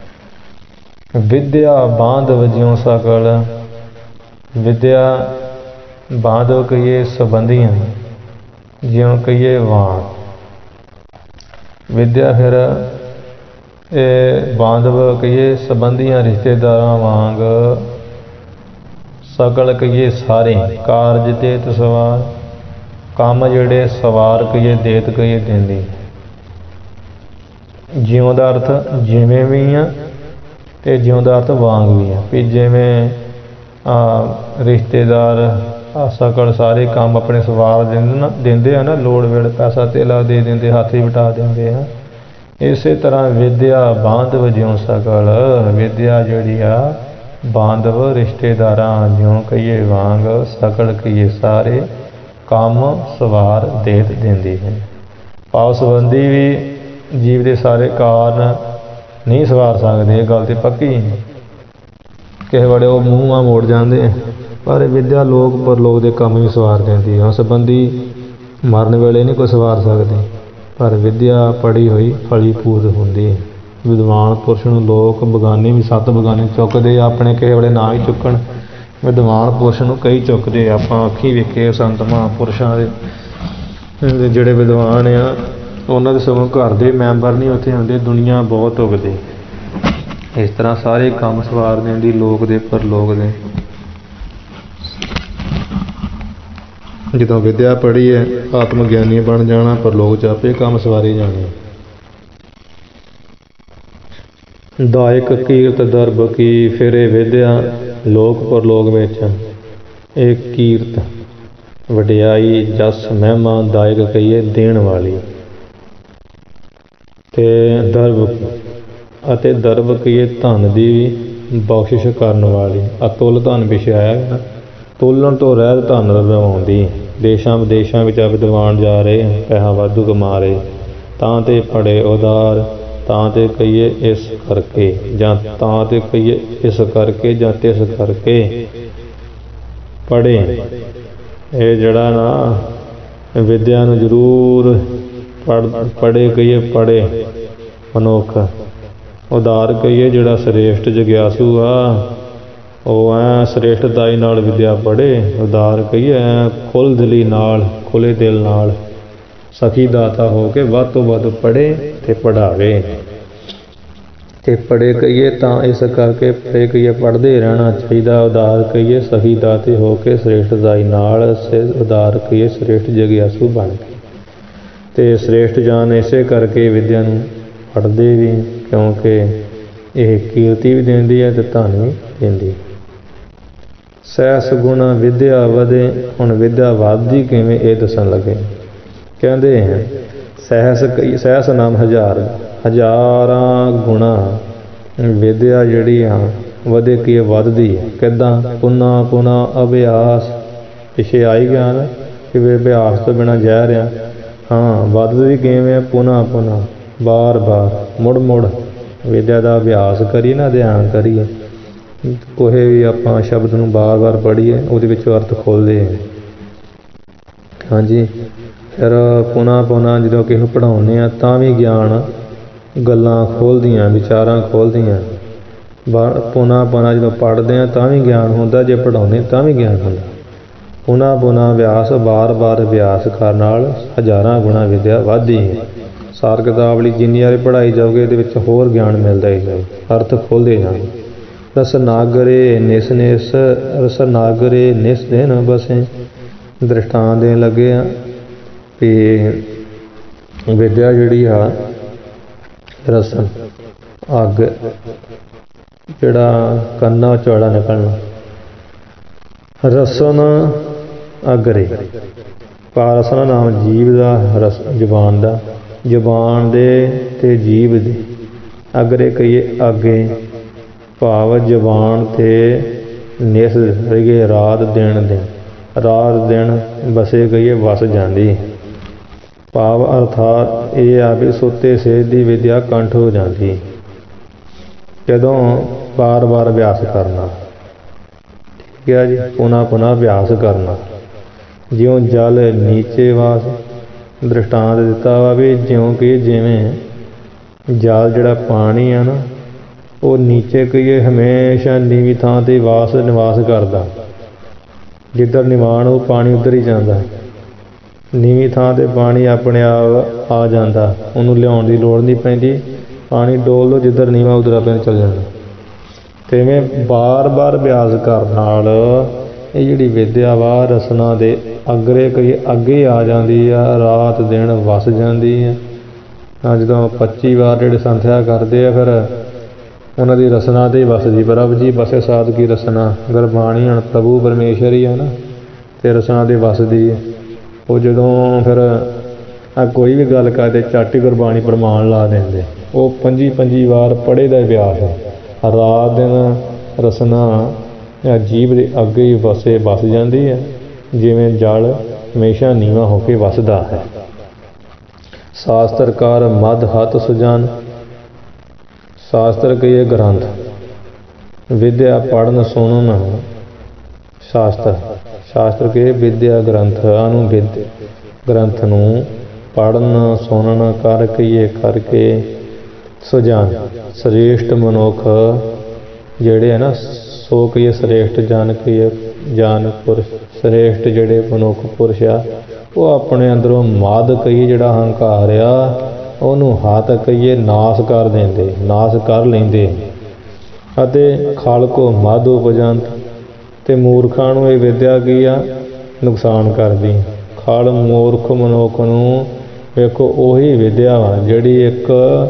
ਵਿਦਿਆ ਬਾਂਧਵ ਜਿਉ ਸਕਲ। ਵਿਦਿਆ ਬਾਂਧਵ ਕਹੀਏ ਸੰਬੰਧੀਆਂ, ਜਿਉਂ ਕਹੀਏ ਵਾਂਗ। ਵਿਦਿਆ ਫਿਰ ਇਹ ਬਾਂਧਵ ਕਹੀਏ ਸੰਬੰਧੀਆਂ ਰਿਸ਼ਤੇਦਾਰਾਂ ਵਾਂਗ, ਸਕਲ ਕਹੀਏ ਸਾਰੇ, ਕਾਰਜ ਦੇਤ ਸਵਾਰ, ਕੰਮ ਜਿਹੜੇ ਸਵਾਰ ਕਹੀਏ ਦੇਤ ਕਹੀਏ ਦਿੰਦੀ। ਜਿਉਂ ਦਾ ਅਰਥ ਜਿਵੇਂ ਵੀ ਆ ਅਤੇ ਜਿਉਂ ਦਾ ਅਰਥ ਵਾਂਗ ਵੀ ਆ ਵੀ ਜਿਵੇਂ ਰਿਸ਼ਤੇਦਾਰ ਸਕਲ ਸਾਰੇ ਕੰਮ ਆਪਣੇ ਸਵਾਰ ਦਿੰਦੇ ਨਾ ਦਿੰਦੇ ਆ ਨਾ, ਲੋੜ ਵੇਲੇ ਪੈਸਾ ਧੇਲਾ ਦੇ ਦਿੰਦੇ, ਹੱਥ ਹੀ ਵਟਾ ਦਿੰਦੇ ਆ। ਇਸੇ ਤਰ੍ਹਾਂ ਵਿਦਿਆ ਬਾਂਧਵ ਜਿਉਂ ਸਕਲ। ਵਿਦਿਆ ਜਿਹੜੀ ਆ ਬਾਂਧਵ ਰਿਸ਼ਤੇਦਾਰਾਂ ਜਿਉਂ ਕਹੀਏ ਵਾਂਗ, ਸਕਲ ਕਹੀਏ ਸਾਰੇ, ਕੰਮ ਸਵਾਰ ਦੇਤ ਦਿੰਦੀ ਹੈ। ਭਾਵ ਸੰਬੰਧੀ ਵੀ ਜੀਵ ਦੇ ਸਾਰੇ ਕਾਰਨ ਨਹੀਂ ਸਵਾਰ ਸਕਦੇ, ਇਹ ਗੱਲ ਤਾਂ ਪੱਕੀ। ਕਿਸੇ ਵੇਲੇ ਉਹ ਮੂੰਹ ਮਾਂ ਮੋੜ ਜਾਂਦੇ, ਪਰ ਵਿਦਿਆ ਲੋਕ ਪਰਲੋਕ ਦੇ ਕੰਮ ਵੀ ਸਵਾਰ ਦਿੰਦੀ ਹੈ। ਸੰਬੰਧੀ ਮਰਨ ਵੇਲੇ ਨਹੀਂ ਕੋਈ ਸਵਾਰ ਸਕਦੇ, ਪਰ ਵਿਦਿਆ ਪੜ੍ਹੀ ਹੋਈ ਫਲੀ ਫੂਦ ਹੁੰਦੀ ਹੈ। ਵਿਦਵਾਨ ਪੁਰਸ਼ ਨੂੰ ਲੋਕ ਬਗਾਨੇ ਵੀ ਸੱਤ ਬਗਾਨੇ ਚੁੱਕਦੇ, ਆਪਣੇ ਕਿਸੇ ਵੇਲੇ ਨਾ ਹੀ ਚੁੱਕਣ, ਵਿਦਵਾਨ ਪੁਰਸ਼ ਨੂੰ ਕਈ ਚੁੱਕਦੇ। ਆਪਾਂ ਅੱਖੀਂ ਵੇਖੇ ਸੰਤ ਮਹਾਂਪੁਰਸ਼ਾਂ ਦੇ ਜਿਹੜੇ ਵਿਦਵਾਨ ਆ, ਉਹਨਾਂ ਦੇ ਸਗੋਂ ਘਰ ਦੇ ਮੈਂਬਰ ਨਹੀਂ ਉੱਥੇ ਹੁੰਦੇ, ਦੁਨੀਆ ਬਹੁਤ ਉਗਦੇ। ਇਸ ਤਰ੍ਹਾਂ ਸਾਰੇ ਕੰਮ ਸਵਾਰ ਦਿੰਦੀ ਲੋਕ ਦੇ ਪਰਲੋਕ ਦੇ। ਜਦੋਂ ਵਿਦਿਆ ਪੜ੍ਹੀ ਹੈ, ਆਤਮ ਗਿਆਨੀ ਬਣ ਜਾਣਾ, ਪਰਲੋਕ 'ਚ ਆਪੇ ਕੰਮ ਸਵਾਰੇ ਜਾਣੇ। ਦਾਇਕ ਕੀਰਤ ਦਰਬ ਕੀ। ਫਿਰ ਇਹ ਵਿਦਿਆ ਲੋਕ ਪਰਲੋਕ ਵਿੱਚ ਇਹ ਕੀਰਤ ਵਡਿਆਈ ਜਸ ਮਹਿਮਾ ਦਾਇਕ ਕਹੀਏ ਦੇਣ ਵਾਲੀ, ਅਤੇ ਦਰਬ ਅਤੇ ਦਰਬ ਕਹੀਏ ਧਨ ਦੀ ਵੀ ਬਖਸ਼ਿਸ਼ ਕਰਨ ਵਾਲੀ। ਅਤੁੱਲ ਧਨ ਪਿੱਛੇ ਆਇਆ, ਤੋਲਣ ਤੋਂ ਰਹਿਤ ਧਨ ਰਵਾਉਂਦੀ। ਦੇਸ਼ਾਂ ਵਿਦੇਸ਼ਾਂ ਵਿੱਚ ਵਿਦਵਾਨ ਜਾ ਰਹੇ, ਪੈਸਾ ਵਾਧੂ ਕਮਾ ਰਹੇ, ਤਾਂ ਤੇ ਪੜੇ ਉਦਾਰ, ਤਾਂ ਤੇ ਕਹੀਏ ਇਸ ਕਰਕੇ, ਜਾਂ ਤਾਂ ਤੇ ਕਹੀਏ ਇਸ ਕਰਕੇ, ਜਾਂ ਤਿਸ ਕਰਕੇ ਪੜ੍ਹੇ। ਇਹ ਜਿਹੜਾ ਨਾ ਵਿਦਿਆ ਨੂੰ ਜ਼ਰੂਰ ਪੜ੍ਹ ਪੜ੍ਹੇ ਕਹੀਏ ਪੜ੍ਹੇ ਮਨੁੱਖ। ਉਦਾਰ ਕਹੀਏ ਜਿਹੜਾ ਸ੍ਰੇਸ਼ਟ ਜਗਿਆਸੂ ਆ, ਉਹ ਐਂ ਸ੍ਰੇਸ਼ਟਤਾਈ ਨਾਲ ਵਿਦਿਆ ਪੜ੍ਹੇ। ਉਦਾਰ ਕਹੀਏ ਐਂ ਖੁੱਲ੍ਹ ਦਿਲੀ ਨਾਲ, ਖੁੱਲ੍ਹੇ ਦਿਲ ਨਾਲ, ਸਖੀ ਦਾਤਾ ਹੋ ਕੇ ਵੱਧ ਤੋਂ ਵੱਧ ਪੜ੍ਹੇ ਅਤੇ ਪੜ੍ਹਾਵੇ। ਅਤੇ ਪੜ੍ਹੇ ਕਹੀਏ ਤਾਂ ਇਸ ਕਰਕੇ ਪੜ੍ਹੇ ਕਹੀਏ ਪੜ੍ਹਦੇ ਰਹਿਣਾ ਚਾਹੀਦਾ। ਉਦਾਰ ਕਹੀਏ ਸਖੀ ਦਾਤੇ ਹੋ ਕੇ ਸ੍ਰੇਸ਼ਟਤਾਈ ਨਾਲ, ਉਦਾਰ ਕਹੀਏ ਸ੍ਰੇਸ਼ਟ ਜਗਿਆਸੂ ਬਣ ਕੇ। ਅਤੇ ਸ੍ਰੇਸ਼ਟ ਜਾਨ ਇਸੇ ਕਰਕੇ ਵਿਦਿਆ ਨੂੰ ਪੜ੍ਹਦੇ ਵੀ, ਕਿਉਂਕਿ ਇਹ ਕੀਰਤੀ ਵੀ ਦਿੰਦੀ ਹੈ ਅਤੇ ਧਨ ਵੀ ਦਿੰਦੀ। ਸਹਿਸ ਗੁਣ ਵਿਦਿਆ ਵਧੇ। ਹੁਣ ਵਿਦਿਆ ਵੱਧਦੀ ਕਿਵੇਂ ਇਹ ਦੱਸਣ ਲੱਗੇ। ਕਹਿੰਦੇ ਹੈ ਸਹਿਸ ਕਈ ਸਹਿਸ ਨਾਮ ਹਜ਼ਾਰ, ਹਜ਼ਾਰਾਂ ਗੁਣਾ ਵਿਦਿਆ ਜਿਹੜੀ ਆ ਵਧੇ ਕੀ ਵੱਧਦੀ ਹੈ। ਕਿੱਦਾਂ? ਪੁਨਾ ਪੁਨਾ ਅਭਿਆਸ, ਪਿੱਛੇ ਆਈ ਗਿਆ ਨਾ ਕਿ ਵੀ ਅਭਿਆਸ ਤੋਂ ਬਿਨਾਂ ਜਹਿ ਰਿਹਾ। ਹਾਂ, ਵੱਧਦੀ ਕਿਵੇਂ? ਪੁਨਾ ਪੁਨਾ, ਬਾਰ ਬਾਰ, ਮੁੜ ਮੁੜ ਵਿਦਿਆ ਦਾ ਅਭਿਆਸ ਕਰੀਏ ਨਾ, ਧਿਆਨ ਕਰੀਏ, ਕੋਈ ਵੀ ਆਪਾਂ ਸ਼ਬਦ ਨੂੰ ਬਾਰ ਬਾਰ ਪੜ੍ਹੀਏ, ਉਹਦੇ ਵਿੱਚੋਂ ਅਰਥ ਖੋਲ੍ਹਦੇ ਹੈ। ਹਾਂਜੀ, ਫਿਰ ਪੁਨਾ ਪੁਨਾ ਜਦੋਂ ਕਿਸੇ ਨੂੰ ਪੜ੍ਹਾਉਂਦੇ ਹਾਂ ਤਾਂ ਵੀ ਗਿਆਨ ਗੱਲਾਂ ਖੋਲ੍ਹਦੀਆਂ, ਵਿਚਾਰਾਂ ਖੋਲ੍ਹਦੀਆਂ। ਬਾ ਪੁਨਾ ਪੁਨਾ ਜਦੋਂ ਪੜ੍ਹਦੇ ਹਾਂ ਤਾਂ ਵੀ ਗਿਆਨ ਹੁੰਦਾ, ਜੇ ਪੜ੍ਹਾਉਂਦੇ ਤਾਂ ਵੀ ਗਿਆਨ ਹੁੰਦਾ। ਪੁਨਾ ਪੁਨਾ ਅਭਿਆਸ, ਬਾਰ ਬਾਰ ਅਭਿਆਸ ਕਰਨ ਨਾਲ ਹਜ਼ਾਰਾਂ ਗੁਣਾ ਵਿਦਿਆ ਵੱਧਦੀ ਹੈ। ਸਾਰ ਕਿਤਾਬਲੀ ਜਿੰਨੀ ਵਾਰ ਪੜ੍ਹਾਈ ਜਾਓਗੇ ਇਹਦੇ ਵਿੱਚ ਹੋਰ ਗਿਆਨ ਮਿਲਦਾ ਹੀ ਜਾਏ, ਅਰਥ ਖੋਲ੍ਹਦੇ ਜਾਣ। ਰਸ ਨਾਗਰੇ ਨਿਸ ਨਿਸ, ਰਸ ਨਾਗਰੇ ਨਿਸ ਦਿਨ ਬਸੇ। ਦ੍ਰਿਸ਼ਟਾਂਤ ਦੇਣ ਲੱਗੇ ਆ ਵੀ ਵਿਦਿਆ ਜਿਹੜੀ ਆ ਰਸਨ ਅੱਗ, ਜਿਹੜਾ ਕੰਨਾਂ ਚੌੜਾ ਨਿਕਲਣਾ, ਰਸਨ ਅਗਰੇ। ਪਾਰਸਨ ਨਾਮ ਜੀਵ ਦਾ, ਰਸ ਜ਼ੁਬਾਨ ਦਾ, ਜ਼ੁਬਾਨ ਦੇ ਅਤੇ ਜੀਭ ਦੇ। ਅਗਰੇ ਕਹੀਏ ਅੱਗੇ, ਭਾਵ ਜ਼ੁਬਾਨ 'ਤੇ ਨਿਸ ਰਹੀਏ, ਰਾਤ ਦਿਨ ਦਿਨ, ਰਾਤ ਦਿਨ ਬਸੇ ਕਹੀਏ ਵਸ ਜਾਂਦੀ। ਭਾਵ ਅਰਥਾਤ ਇਹ ਆ ਵੀ ਸੁੱਤੇ ਸੇਜ ਦੀ ਵਿਦਿਆ ਕੰਠ ਹੋ ਜਾਂਦੀ। ਜਦੋਂ ਬਾਰ ਬਾਰ ਅਭਿਆਸ ਕਰਨਾ, ਠੀਕ ਹੈ ਜੀ, ਪੁਨਾ ਪੁਨਾ ਅਭਿਆਸ ਕਰਨਾ। ਜਿਉਂ ਜਲ ਨੀਚੇ ਵਾਸ, ਦ੍ਰਿਸ਼ਟਾਂਤ ਦਿੱਤਾ ਵਾ ਵੀ ਜਿਉਂ ਕਿ ਜਿਵੇਂ ਜਲ ਜਿਹੜਾ ਪਾਣੀ ਆ ਨਾ, ਉਹ ਨੀਚੇ ਕਹੀਏ ਹਮੇਸ਼ਾ ਨੀਵੀਂ ਥਾਂ 'ਤੇ ਵਾਸ ਨਿਵਾਸ ਕਰਦਾ। ਜਿੱਧਰ ਨਿਵਾਣ ਉਹ ਪਾਣੀ ਉੱਧਰ ਹੀ ਜਾਂਦਾ। ਨੀਵੀਂ ਥਾਂ 'ਤੇ ਪਾਣੀ ਆਪਣੇ ਆਪ ਆ ਜਾਂਦਾ, ਉਹਨੂੰ ਲਿਆਉਣ ਦੀ ਲੋੜ ਨਹੀਂ ਪੈਂਦੀ। ਪਾਣੀ ਡੋਲ ਲਓ, ਜਿੱਧਰ ਨੀਵਾਂ ਉੱਧਰ ਆਪਣੇ ਚੱਲ ਜਾਂਦਾ। ਅਤੇ ਇਵੇਂ ਬਾਰ ਬਾਰ ਅਭਿਆਸ ਕਰਨ ਨਾਲ ਇਹ ਜਿਹੜੀ ਵਿਦਿਆ ਵਾ ਰਸਨਾ ਦੇ ਅਗਰੇ ਕਹੀਏ ਅੱਗੇ ਆ ਜਾਂਦੀ ਆ, ਰਾਤ ਦਿਨ ਵਸ ਜਾਂਦੀ ਆ। ਤਾਂ ਜਦੋਂ ਪੱਚੀ ਵਾਰ ਜਿਹੜੇ ਸੰਥਿਆ ਕਰਦੇ ਆ, ਫਿਰ ਉਹਨਾਂ ਦੀ ਰਸਨਾ 'ਤੇ ਹੀ ਵਸਦੀ। ਪ੍ਰਭ ਜੀ ਬਸੇ ਸਾਧ ਕੀ ਰਸਨਾ, ਗੁਰਬਾਣੀ ਹੁਣ ਪ੍ਰਭੂ ਪਰਮੇਸ਼ਰ ਹੀ ਆ ਨਾ, ਅਤੇ ਰਸਨਾ 'ਤੇ ਵਸਦੀ ਹੈ। ਉਹ ਜਦੋਂ ਫਿਰ ਆ ਕੋਈ ਵੀ ਗੱਲ ਕਰਦੇ ਝੱਟ ਹੀ ਗੁਰਬਾਣੀ ਪ੍ਰਮਾਣ ਲਾ ਦਿੰਦੇ। ਉਹ ਪੰਜੀ ਪੰਜੀ ਵਾਰ ਪੜ੍ਹੇ ਦਾ ਅਭਿਆਸ ਹੈ। ਰਾਤ ਦਿਨ ਰਸਨਾ ਜਾਂ ਜੀਭ ਦੇ ਅੱਗੇ ਹੀ ਵਸੇ ਵਸ ਜਾਂਦੀ ਹੈ, ਜਿਵੇਂ ਜਲ ਹਮੇਸ਼ਾ ਨੀਵਾਂ ਹੋ ਕੇ ਵਸਦਾ ਹੈ। ਸ਼ਾਸਤਰਕਾਰ ਮਦ ਹੱਥ ਸੁਜਾਨ, ਸ਼ਾਸਤਰ ਕਹੀਏ ਗ੍ਰੰਥ, ਵਿਦਿਆ ਪੜ੍ਹਨ ਸੁਣਨ ਸ਼ਾਸਤਰ, ਸ਼ਾਸਤਰ ਕਹੀਏ ਵਿਦਿਆ ਗ੍ਰੰਥ, ਅਨੁਵਿਦ ਗ੍ਰੰਥ ਨੂੰ ਪੜ੍ਹਨ ਸੁਣਨ ਕਰ ਕਹੀਏ ਕਰਕੇ ਸੁਜਾਨ, ਸ੍ਰੇਸ਼ਟ ਮਨੁੱਖ ਜਿਹੜੇ ਹੈ ਨਾ, ਸੋ ਕਹੀਏ ਸ੍ਰੇਸ਼ਟ ਜਨ ਕਹੀਏ ਜਨ ਪੁਰਸ਼, ਸ੍ਰੇਸ਼ਟ ਜਿਹੜੇ ਮਨੁੱਖ ਪੁਰਸ਼ ਆ, ਉਹ ਆਪਣੇ ਅੰਦਰੋਂ ਮਦ ਕਹੀਏ ਜਿਹੜਾ ਹੰਕਾਰ ਆ, ਉਹਨੂੰ ਹੱਥ ਕਹੀਏ ਨਾਸ ਕਰ ਦਿੰਦੇ, ਨਾਸ ਕਰ ਲੈਂਦੇ। ਅਤੇ ਖਲਕੋ ਮਦ ਉਪਜੰਤ, ਅਤੇ ਮੂਰਖਾਂ ਨੂੰ ਇਹ ਵਿਦਿਆ ਕੀ ਆ, ਨੁਕਸਾਨ ਕਰਦੀ। ਖਲ ਮੂਰਖ ਮਨੁੱਖ ਨੂੰ ਵੇਖੋ ਉਹੀ ਵਿਦਿਆ ਵਾ ਜਿਹੜੀ ਇੱਕ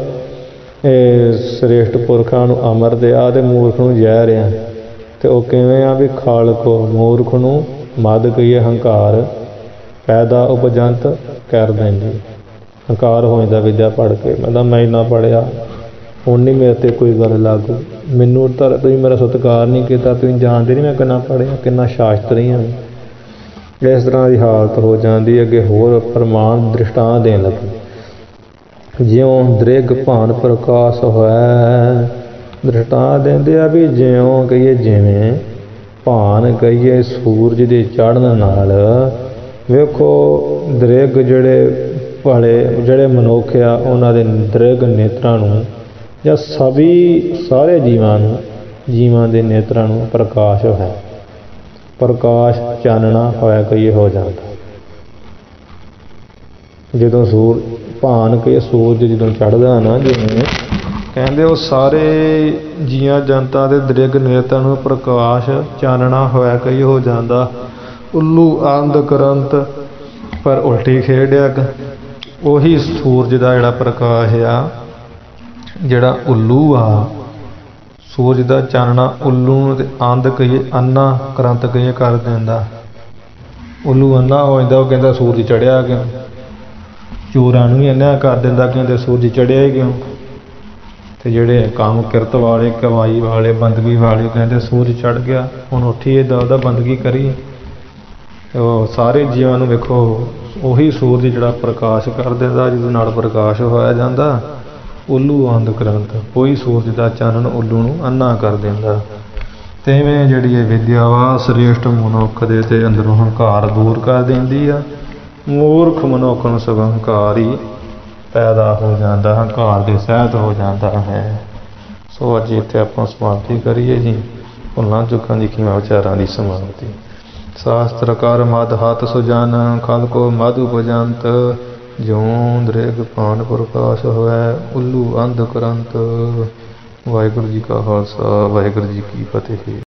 ਸ੍ਰੇਸ਼ਟ ਪੁਰਖਾਂ ਨੂੰ ਅੰਮ੍ਰਿਤ ਆ ਅਤੇ ਮੂਰਖ ਨੂੰ ਜ਼ਹਿਰ ਆ। ਅਤੇ ਉਹ ਕਿਵੇਂ ਆ ਵੀ ਖਾਲਕੋ ਮੂਰਖ ਨੂੰ ਮਦ ਕਹੀਏ ਹੰਕਾਰ ਪੈਦਾ ਉਪਜੰਤ ਕਰ ਦਿੰਦੀ। ਹੰਕਾਰ ਹੋ ਜਾਂਦਾ ਵਿਦਿਆ ਪੜ੍ਹ ਕੇ, ਮਤਲਬ ਮੈਂ ਇੰਨਾ ਪੜ੍ਹਿਆ ਹੁਣ ਨਹੀਂ ਮੇਰੇ 'ਤੇ ਕੋਈ ਗੱਲ ਲਾਗੂ, ਮੈਨੂੰ ਤਾਂ ਤੁਸੀਂ ਮੇਰਾ ਸਤਿਕਾਰ ਨਹੀਂ ਕੀਤਾ, ਤੁਸੀਂ ਜਾਣਦੇ ਨਹੀਂ ਮੈਂ ਕਿੰਨਾ ਪੜ੍ਹਿਆ, ਕਿੰਨਾ ਸ਼ਾਸਤਰੀ ਹਾਂ। ਇਸ ਤਰ੍ਹਾਂ ਦੀ ਹਾਲਤ ਹੋ ਜਾਂਦੀ। ਅੱਗੇ ਹੋਰ ਪ੍ਰਮਾਣ ਦ੍ਰਿਸ਼ਟਾਂਤ ਦੇਣ ਲੱਗੇ। ਜਿਉਂ ਦ੍ਰਿਗ ਭਾਨ ਪ੍ਰਕਾਸ਼ ਹੋਇਆ, ਦ੍ਰਿਸ਼ਟਾਂਤ ਦਿੰਦੇ ਆ ਵੀ ਜਿਉਂ ਕਹੀਏ ਜਿਵੇਂ ਭਾਨ ਕਹੀਏ ਸੂਰਜ ਦੇ ਚੜ੍ਹਨ ਨਾਲ, ਵੇਖੋ ਦ੍ਰਿਗ ਜਿਹੜੇ ਵਾਲੇ ਜਿਹੜੇ ਮਨੁੱਖ ਆ ਉਹਨਾਂ ਦੇ ਦ੍ਰਿਗ ਨੇਤਰਾਂ ਨੂੰ ਜਾਂ ਸਭੀ ਸਾਰੇ ਜੀਵਾਂ ਨੂੰ, ਜੀਵਾਂ ਦੇ ਨੇਤਰਾਂ ਨੂੰ ਪ੍ਰਕਾਸ਼ ਹੈ, ਪ੍ਰਕਾਸ਼ ਚਾਨਣਾ ਹੋਇਆ ਕਹੀਏ ਹੋ ਜਾਂਦਾ। ਜਦੋਂ ਸੂਰ ਭਾਨ ਕਹੀਏ ਸੂਰਜ ਜਦੋਂ ਚੜ੍ਹਦਾ ਨਾ, ਜਿਵੇਂ ਕਹਿੰਦੇ ਉਹ ਸਾਰੇ ਜੀਆਂ ਜਨਤਾ ਦੇ ਦ੍ਰਿਗ ਨੇਤਰਾਂ ਨੂੰ ਪ੍ਰਕਾਸ਼ ਚਾਨਣਾ ਹੋਇਆ ਕਹੀਏ ਹੋ ਜਾਂਦਾ। ਉੱਲੂ ਅੰਧ ਕਰੰਤ ਪਰ ਉਲਟੀ ਖੇਡਿਆ, ਉਹੀ ਸੂਰਜ ਦਾ ਜਿਹੜਾ ਪ੍ਰਕਾਸ਼ ਆ, ਜਿਹੜਾ ਉੱਲੂ ਆ ਸੂਰਜ ਦਾ ਚਾਨਣਾ ਉੱਲੂ ਤੇ ਅੰਧ ਕਹੀਏ ਅੰਨਾ ਕਰੰਤ ਕਹੀਏ ਕਰ ਦਿੰਦਾ। ਉੱਲੂ ਅੰਨਾ ਹੋ ਜਾਂਦਾ, ਉਹ ਕਹਿੰਦਾ ਸੂਰਜ ਚੜ੍ਹਿਆ ਕਿਉਂ। ਚੋਰਾਂ ਨੂੰ ਵੀ ਅੰਨਾ ਕਰ ਦਿੰਦਾ, ਕਹਿੰਦੇ ਸੂਰਜ ਚੜ੍ਹਿਆ ਹੀ ਕਿਉਂ। ਅਤੇ ਜਿਹੜੇ ਕੰਮ ਕਿਰਤ ਵਾਲੇ, ਕਮਾਈ ਵਾਲੇ, ਬੰਦਗੀ ਵਾਲੇ, ਕਹਿੰਦੇ ਸੂਰਜ ਚੜ੍ਹ ਗਿਆ, ਹੁਣ ਉੱਠੀਏ ਦਵਦਾ ਬੰਦਗੀ ਕਰੀਏ। ਉਹ ਸਾਰੇ ਜੀਵਾਂ ਨੂੰ ਵੇਖੋ, ਉਹੀ ਸੂਰਜ ਜਿਹੜਾ ਪ੍ਰਕਾਸ਼ ਕਰ ਦਿੰਦਾ, ਜਿਹਦੇ ਨਾਲ ਪ੍ਰਕਾਸ਼ ਹੋਇਆ ਜਾਂਦਾ। ਉੱਲੂ ਅੰਧ ਕਰੰਤ, ਉਹੀ ਸੂਰਜ ਦਾ ਚਾਨਣ ਉੱਲੂ ਨੂੰ ਅੰਨਾ ਕਰ ਦਿੰਦਾ। ਅਤੇ ਇਵੇਂ ਜਿਹੜੀ ਇਹ ਵਿੱਦਿਆ ਵਾ ਸ੍ਰੇਸ਼ਟ ਮਨੁੱਖ ਦੇ ਅਤੇ ਅੰਦਰੋਂ ਹੰਕਾਰ ਦੂਰ ਕਰ ਦਿੰਦੀ ਆ। ਮੂਰਖ ਮਨੁੱਖ ਨੂੰ ਸਗੋਂ ਹੰਕਾਰ ਹੀ ਪੈਦਾ ਹੋ ਜਾਂਦਾ, ਹੰਕਾਰ ਦੇ ਸਹਿਤ ਹੋ ਜਾਂਦਾ ਹੈ। ਸੋ ਅੱਜ ਇੱਥੇ ਆਪਾਂ ਸਮਾਪਤੀ ਕਰੀਏ ਜੀ। ਭੁੱਲਾਂ ਚੁੱਕਾਂ ਦੀ ਖੀਵਾ ਵਿਚਾਰਾਂ ਦੀ ਸਮਾਪਤੀ। ਸ਼ਾਸਤਰਕਾਰ ਮਦ ਹੱਥ ਸੁਜਾਨ ਖਲ ਕੋ ਮਦ ਉਪਜੰਤ ਜਿਉਂ ਦ੍ਰਿਗ ਪਾਨ ਪ੍ਰਕਾਸ਼ ਹੋਇ ਉੱਲੂ ਅੰਧ ਕਰੰਤ। ਵਾਹਿਗੁਰੂ ਜੀ ਕਾ ਖਾਲਸਾ, ਵਾਹਿਗੁਰੂ ਜੀ ਕੀ ਫਤਿਹ।